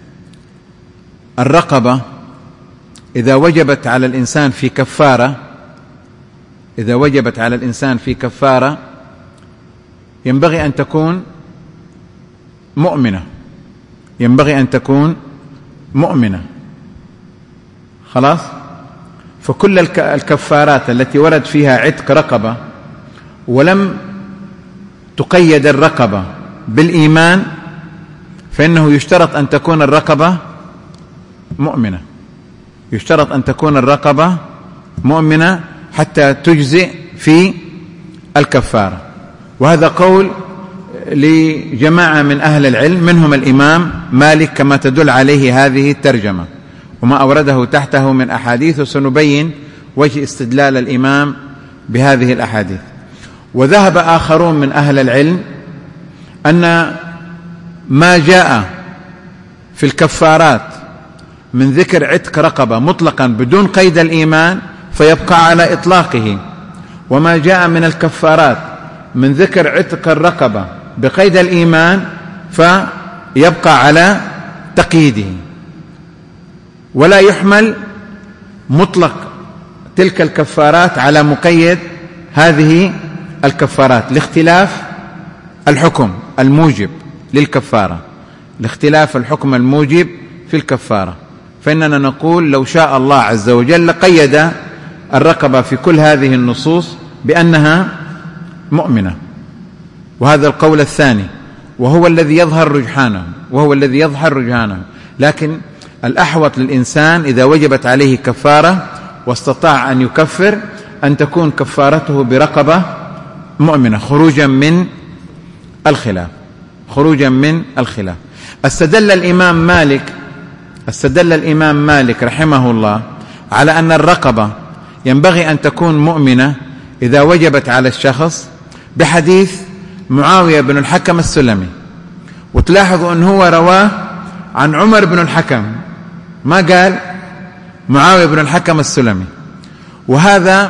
الرقبة إذا وجبت على الإنسان في كفارة إذا وجبت على الإنسان في كفارة ينبغي أن تكون مؤمنة ينبغي أن تكون مؤمنة خلاص. فكل الكفارات التي ورد فيها عتق رقبة ولم تقيد الرقبة بالإيمان فإنه يشترط أن تكون الرقبة مؤمنة يشترط أن تكون الرقبة مؤمنة حتى تجزئ في الكفارة. وهذا قول لجماعة من أهل العلم منهم الإمام مالك كما تدل عليه هذه الترجمة وما أورده تحته من أحاديث، وسنبين وجه استدلال الإمام بهذه الأحاديث. وذهب آخرون من أهل العلم أن ما جاء في الكفارات من ذكر عتق رقبة مطلقا بدون قيد الإيمان فيبقى على إطلاقه، وما جاء من الكفارات من ذكر عتق الرقبة بقيد الإيمان فيبقى على تقييده، ولا يحمل مطلق تلك الكفارات على مقيد هذه الكفارات لاختلاف الحكم الموجب للكفارة لاختلاف الحكم الموجب في الكفارة. فإننا نقول لو شاء الله عز وجل قيد الرقبة في كل هذه النصوص بأنها مؤمنة، وهذا القول الثاني وهو الذي يظهر رجحانه وهو الذي يظهر رجحانه لكن الأحوط للإنسان إذا وجبت عليه كفارة واستطاع أن يكفر أن تكون كفارته برقبة مؤمنة خروجا من الخلاف خروجا من الخلاف. استدل الإمام مالك استدل الإمام مالك رحمه الله على أن الرقبة ينبغي أن تكون مؤمنة إذا وجبت على الشخص بحديث معاوية بن الحكم السلمي، وتلاحظوا أنه هو رواه عن عمر بن الحكم ما قال معاوية بن الحكم السلمي، وهذا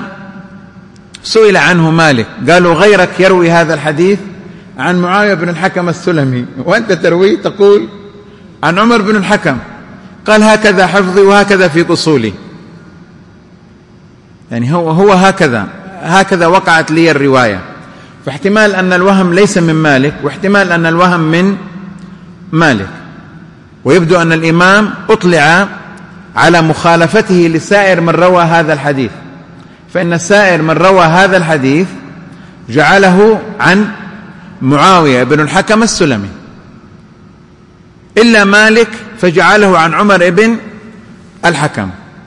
سئل عنه مالك قالوا غيرك يروي هذا الحديث عن معاوية بن الحكم السلمي وأنت تروي تقول عن عمر بن الحكم، قال هكذا حفظي وهكذا في أصولي، يعني هو هو هكذا هكذا وقعت لي الرواية. فاحتمال أن الوهم ليس من مالك، واحتمال أن الوهم من مالك. ويبدو أن الإمام أطلع على مخالفته لسائر من روى هذا الحديث، فإن سائر من روى هذا الحديث جعله عن معاوية بن الحكم السلمي، إلا مالك فجعله عن عمر بن الحكم.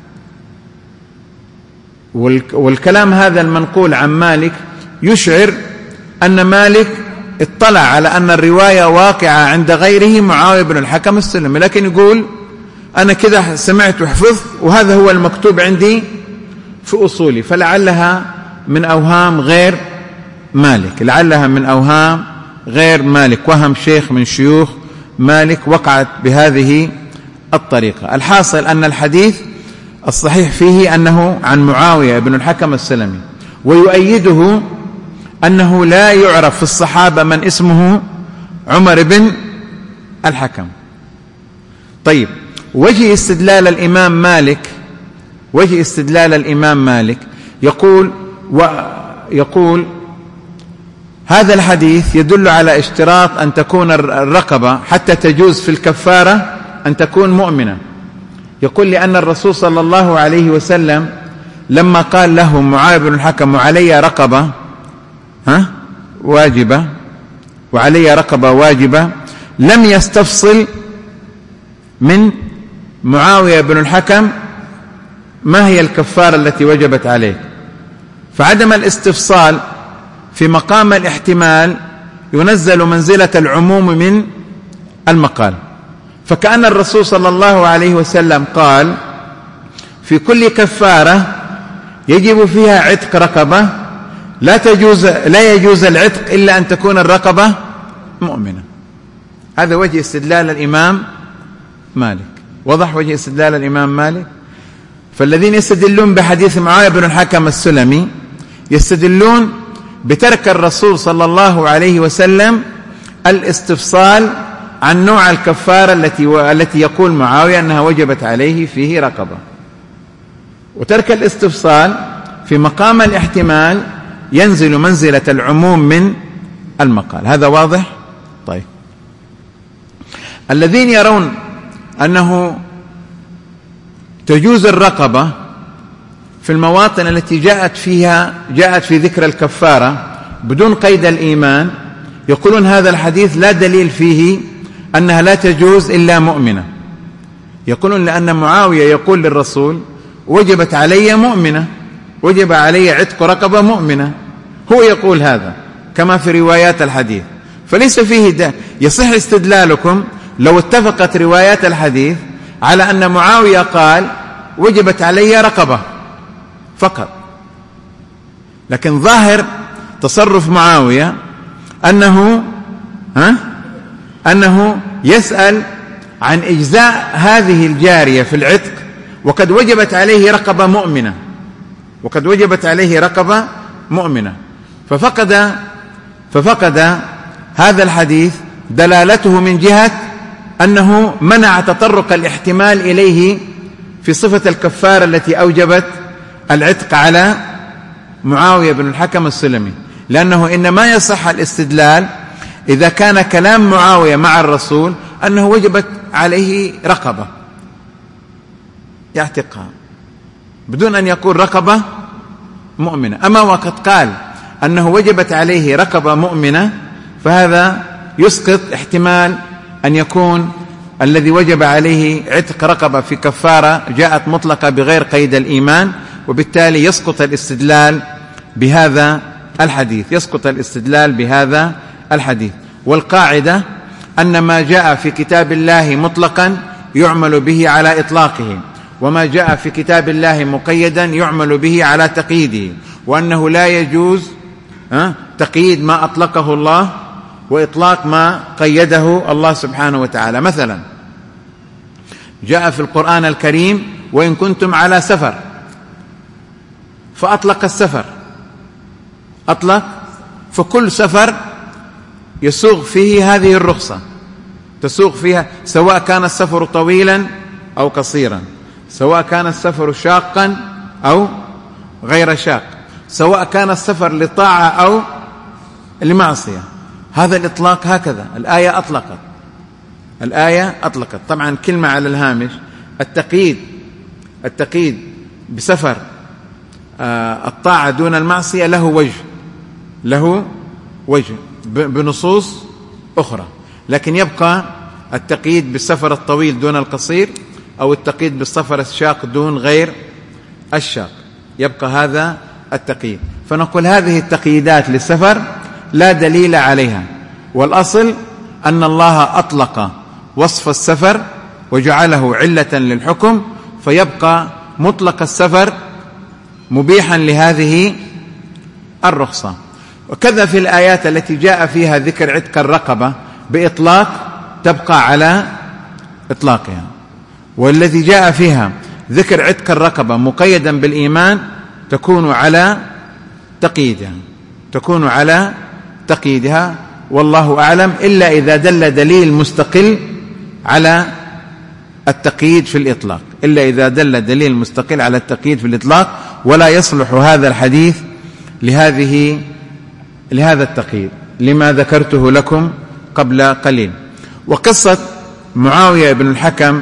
والكلام هذا المنقول عن مالك يشعر أن مالك اطلع على أن الرواية واقعة عند غيره معاوية بن الحكم السلمي، لكن يقول أنا كذا سمعت وحفظت وهذا هو المكتوب عندي في أصولي، فلعلها من أوهام غير مالك، لعلها من أوهام غير مالك، وهم شيخ من شيوخ مالك وقعت بهذه الطريقة. الحاصل أن الحديث الصحيح فيه أنه عن معاوية بن الحكم السلمي، ويؤيده أنه لا يعرف في الصحابة من اسمه عمر بن الحكم. طيب، وجه استدلال الإمام مالك وجه استدلال الإمام مالك يقول ويقول هذا الحديث يدل على اشتراط أن تكون الرقبة حتى تجوز في الكفارة أن تكون مؤمنة. يقول لأن الرسول صلى الله عليه وسلم لما قال له معاوية بن الحكم وعلي رقبة ها واجبة وعلي رقبة واجبة، لم يستفصل من معاوية بن الحكم ما هي الكفارة التي وجبت عليه. فعدم الاستفصال في مقام الاحتمال ينزل منزلة العموم من المقال. فكأن الرسول صلى الله عليه وسلم قال في كل كفارة يجب فيها عتق رقبة، لا تجوز لا يجوز العتق إلا أن تكون الرقبة مؤمنة. هذا وجه استدلال الإمام مالك. وضح وجه استدلال الإمام مالك. فالذين يستدلون بحديث معاوية بن الحكم السلمي يستدلون بترك الرسول صلى الله عليه وسلم الاستفصال عن نوع الكفارة التي و... التي يقول معاوية أنها وجبت عليه فيه رقبة، وترك الاستفصال في مقام الاحتمال ينزل منزلة العموم من المقال. هذا واضح؟ طيب، الذين يرون أنه تجوز الرقبة في المواطن التي جاءت فيها جاءت في ذكر الكفارة بدون قيد الإيمان يقولون هذا الحديث لا دليل فيه أنها لا تجوز إلا مؤمنة. يقولون لأن معاوية يقول للرسول وجبت علي مؤمنة، وجب علي عتق رقبة مؤمنة، هو يقول هذا كما في روايات الحديث، فليس فيه ده. يصح استدلالكم لو اتفقت روايات الحديث على أن معاوية قال وجبت علي رقبة فقط، لكن ظاهر تصرف معاوية أنه ها أنه يسأل عن إجزاء هذه الجارية في العتق وقد وجبت عليه رقبة مؤمنة وقد وجبت عليه رقبة مؤمنة ففقد ففقد هذا الحديث دلالته من جهة أنه منع تطرق الاحتمال إليه في صفة الكفارة التي أوجبت العتق على معاوية بن الحكم السلمي، لأنه إنما يصح الاستدلال إذا كان كلام معاوية مع الرسول أنه وجبت عليه رقبة يعتقها بدون أن يقول رقبة مؤمنة. أما وقد قال أنه وجبت عليه رقبة مؤمنة فهذا يسقط احتمال أن يكون الذي وجب عليه عتق رقبة في كفارة جاءت مطلقة بغير قيد الإيمان، وبالتالي يسقط الاستدلال بهذا الحديث يسقط الاستدلال بهذا الحديث. والقاعدة أن ما جاء في كتاب الله مطلقا يعمل به على إطلاقه، وما جاء في كتاب الله مقيدا يعمل به على تقييده، وأنه لا يجوز تقييد ما أطلقه الله وإطلاق ما قيده الله سبحانه وتعالى. مثلا جاء في القرآن الكريم وإن كنتم على سفر، فأطلق السفر أطلق فكل سفر يسوغ فيه هذه الرخصة تسوغ فيها، سواء كان السفر طويلا أو قصيرا، سواء كان السفر شاقا أو غير شاق، سواء كان السفر لطاعة أو لمعصية. هذا الإطلاق هكذا الآية أطلقت، الآية أطلقت. طبعا كلمة على الهامش، التقييد التقييد بسفر آه الطاعة دون المعصية له وجه له وجه بنصوص أخرى، لكن يبقى التقييد بالسفر الطويل دون القصير، أو التقييد بالسفر الشاق دون غير الشاق، يبقى هذا التقييد. فنقول هذه التقييدات للسفر لا دليل عليها، والأصل أن الله أطلق وصف السفر وجعله علة للحكم، فيبقى مطلق السفر مبيحا لهذه الرخصة. وكذا في الآيات التي جاء فيها ذكر عتق الرقبة بإطلاق تبقى على إطلاقها، والذي جاء فيها ذكر عتق الرقبة مقيدا بالإيمان تكون على تقييدها تكون على تقييدها والله أعلم، إلا إذا دل دليل مستقل على التقييد في الإطلاق إلا إذا دل دليل مستقل على التقييد في الإطلاق، ولا يصلح هذا الحديث لهذه لهذا التقييد لما ذكرته لكم قبل قليل. وقصة معاوية بن الحكم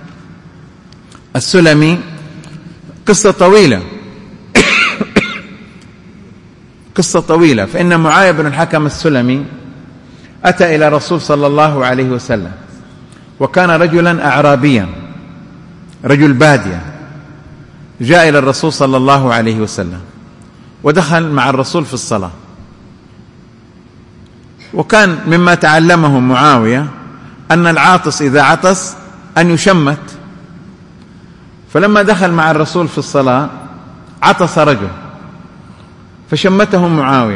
السلمي قصة طويلة قصة طويلة فإن معاوية بن الحكم السلمي أتى إلى رسول صلى الله عليه وسلم، وكان رجلا أعرابيا، رجل بادية، جاء إلى الرسول صلى الله عليه وسلم ودخل مع الرسول في الصلاة، وكان مما تعلمه معاوية أن العاطس إذا عطس أن يشمت، فلما دخل مع الرسول في الصلاة عطس رجل فشمته معاوية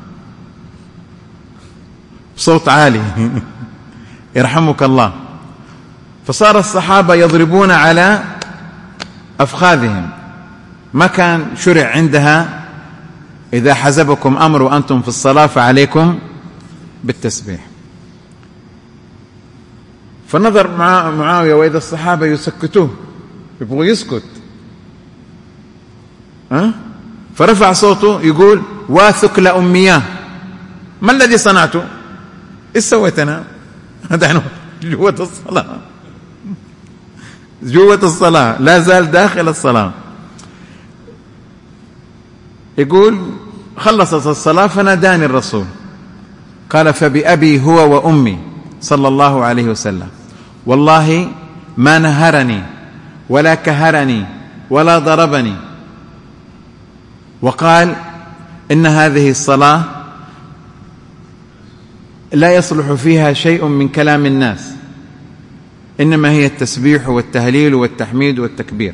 بصوت عالي يرحمك الله، فصار الصحابة يضربون على أفخاذهم، ما كان شرع عندها إذا حزبكم أمر وأنتم في الصلاة فعليكم بالتسبيح. فنظر مع معاوية وإذا الصحابة يسكتوه، يبغوا يسكت، أه؟ فرفع صوته يقول: واثق لأمياه، ما الذي صنعته؟ إيش سويت أنا؟ نحن جوة الصلاة جوة الصلاة لا زال داخل الصلاة. يقول: خلصت الصلاة فناداني الرسول، قال: فبأبي هو وأمي صلى الله عليه وسلم والله ما نهرني ولا كهرني ولا ضربني، وقال: إن هذه الصلاة لا يصلح فيها شيء من كلام الناس، إنما هي التسبيح والتهليل والتحميد والتكبير.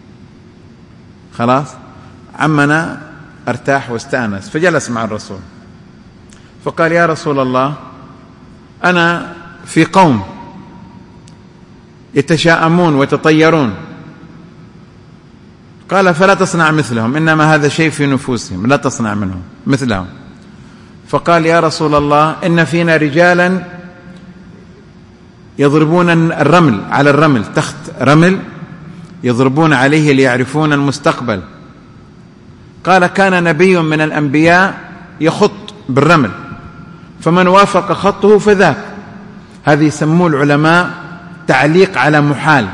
خلاص عمنا ارتاح واستأنس، فجلس مع الرسول فقال: يا رسول الله، أنا في قوم يتشاءمون ويتطيرون. قال: فلا تصنع مثلهم، إنما هذا شيء في نفوسهم، لا تصنع منهم مثلهم. فقال: يا رسول الله، إن فينا رجالا يضربون الرمل على الرمل، تخت رمل يضربون عليه ليعرفون المستقبل. قال: كان نبي من الأنبياء يخط بالرمل، فمن وافق خطه فذاك. هذه يسموه العلماء تعليق على محال.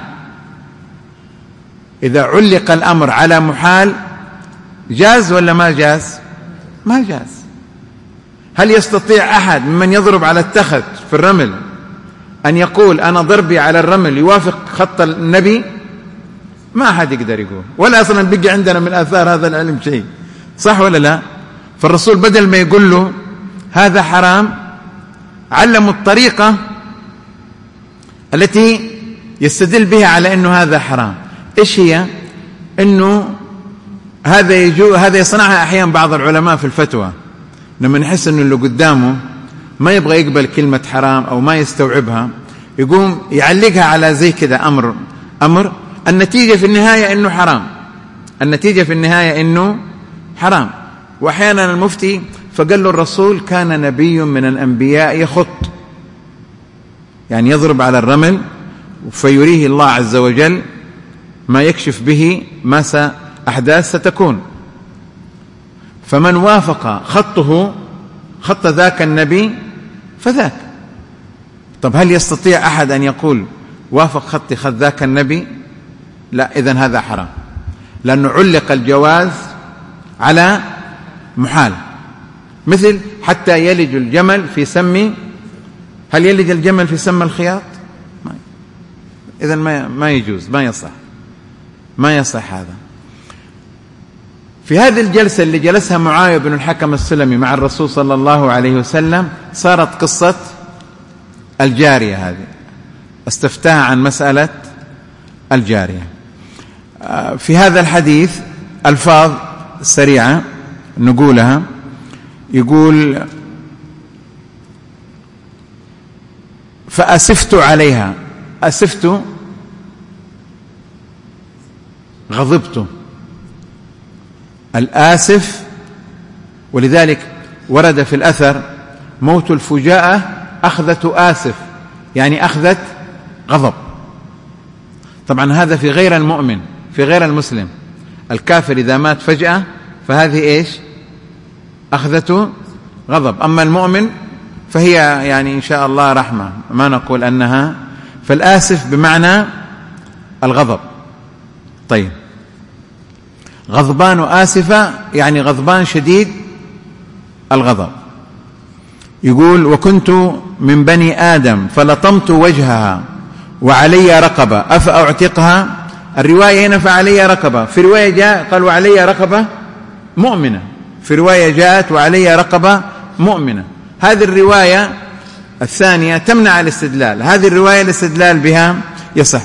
إذا علق الأمر على محال جاز ولا ما جاز؟ ما جاز. هل يستطيع أحد ممن يضرب على التخت في الرمل أن يقول أنا ضربي على الرمل يوافق خط النبي؟ ما أحد يقدر يقول، ولا أصلا بيجي عندنا من آثار هذا العلم شيء، صح ولا لا؟ فالرسول بدل ما يقول له هذا حرام علموا الطريقة التي يستدل بها على أنه هذا حرام. إيش هي؟ أنه هذا يجو هذا يصنعها أحيانا بعض العلماء في الفتوى، لما نحس أنه اللي قدامه ما يبغى يقبل كلمة حرام أو ما يستوعبها، يقوم يعلقها على زي كذا أمر أمر النتيجة في النهاية أنه حرام النتيجة في النهاية أنه حرام. وأحيانا المفتي فقال له الرسول كان نبي من الأنبياء يخط، يعني يضرب على الرمل فيريه الله عز وجل ما يكشف به ما أحداث ستكون. فمن وافق خطه خط ذاك النبي فذاك. طب هل يستطيع أحد أن يقول وافق خطي خط ذاك النبي؟ لا، إذن هذا حرام، لأنه علق الجواز على محال. مثل حتى يلج الجمل في سم، هل يلج الجمل في سم الخياط؟ إذن ما ما يجوز، ما يصح، ما يصح هذا. في هذه الجلسة اللي جلسها معاوية بن الحكم السلمي مع الرسول صلى الله عليه وسلم صارت قصة الجارية هذه، استفتاها عن مسألة الجارية. في هذا الحديث ألفاظ سريعة نقولها. يقول: فأسفت عليها. أسفت غضبت، الآسف. ولذلك ورد في الأثر: موت الفجاءة أخذة آسف، يعني أخذة غضب. طبعا هذا في غير المؤمن، في غير المسلم. الكافر إذا مات فجأة فهذه إيش؟ أخذة غضب. أما المؤمن فهي يعني إن شاء الله رحمة، ما نقول أنها. فالآسف بمعنى الغضب. طيب، غضبان آسفة يعني غضبان شديد الغضب. يقول: وكنت من بني آدم فلطمت وجهها وعلي رقبة أفأعتقها. الرواية هنا فعلي رقبة، في رواية جاء قال وعلي رقبة مؤمنة، في رواية جاءت وعلي رقبة مؤمنة. هذه الرواية الثانية تمنع الاستدلال، هذه الرواية الاستدلال بها يصح.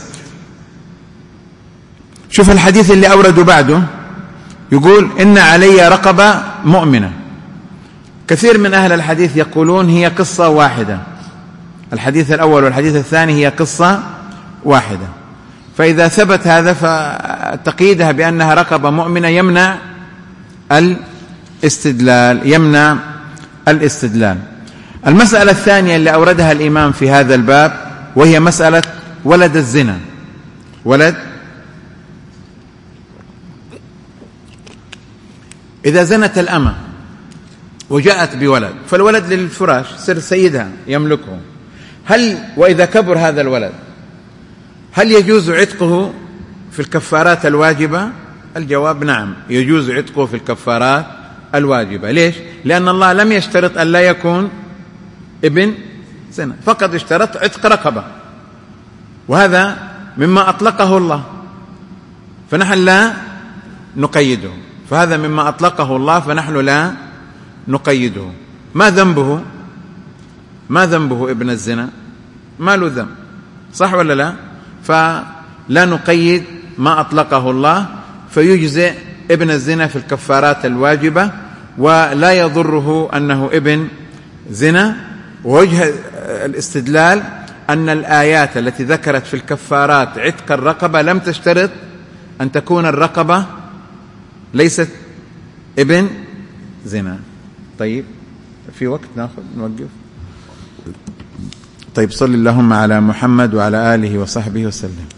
شوف الحديث اللي أورده بعده، يقول: إن علي رقبة مؤمنة. كثير من أهل الحديث يقولون هي قصة واحدة، الحديث الأول والحديث الثاني هي قصة واحدة. فإذا ثبت هذا فتقييدها بأنها رقبة مؤمنة يمنع الاستدلال، يمنع الاستدلال. المسألة الثانية اللي أوردها الإمام في هذا الباب وهي مسألة ولد الزنا. ولد إذا زنت الأمة وجاءت بولد، فالولد للفراش، سر سيدها يملكه. هل وإذا كبر هذا الولد هل يجوز عتقه في الكفارات الواجبة؟ الجواب نعم، يجوز عتقه في الكفارات الواجبة. ليش؟ لأن الله لم يشترط أن لا يكون ابن زنا، فقط اشترط عتق رقبة، وهذا مما أطلقه الله، فنحن لا نقيده. فهذا مما أطلقه الله فنحن لا نقيده. ما ذنبه؟ ما ذنبه ابن الزنا؟ ما له ذنب، صح ولا لا؟ فلا نقيد ما أطلقه الله، فيجزئ ابن الزنا في الكفارات الواجبة ولا يضره أنه ابن زنا. ووجه الاستدلال أن الآيات التي ذكرت في الكفارات عتق الرقبة لم تشترط أن تكون الرقبة ليست ابن زنا. طيب، في وقت ناخذ نوقف؟ طيب، صل اللهم على محمد وعلى آله وصحبه وسلم.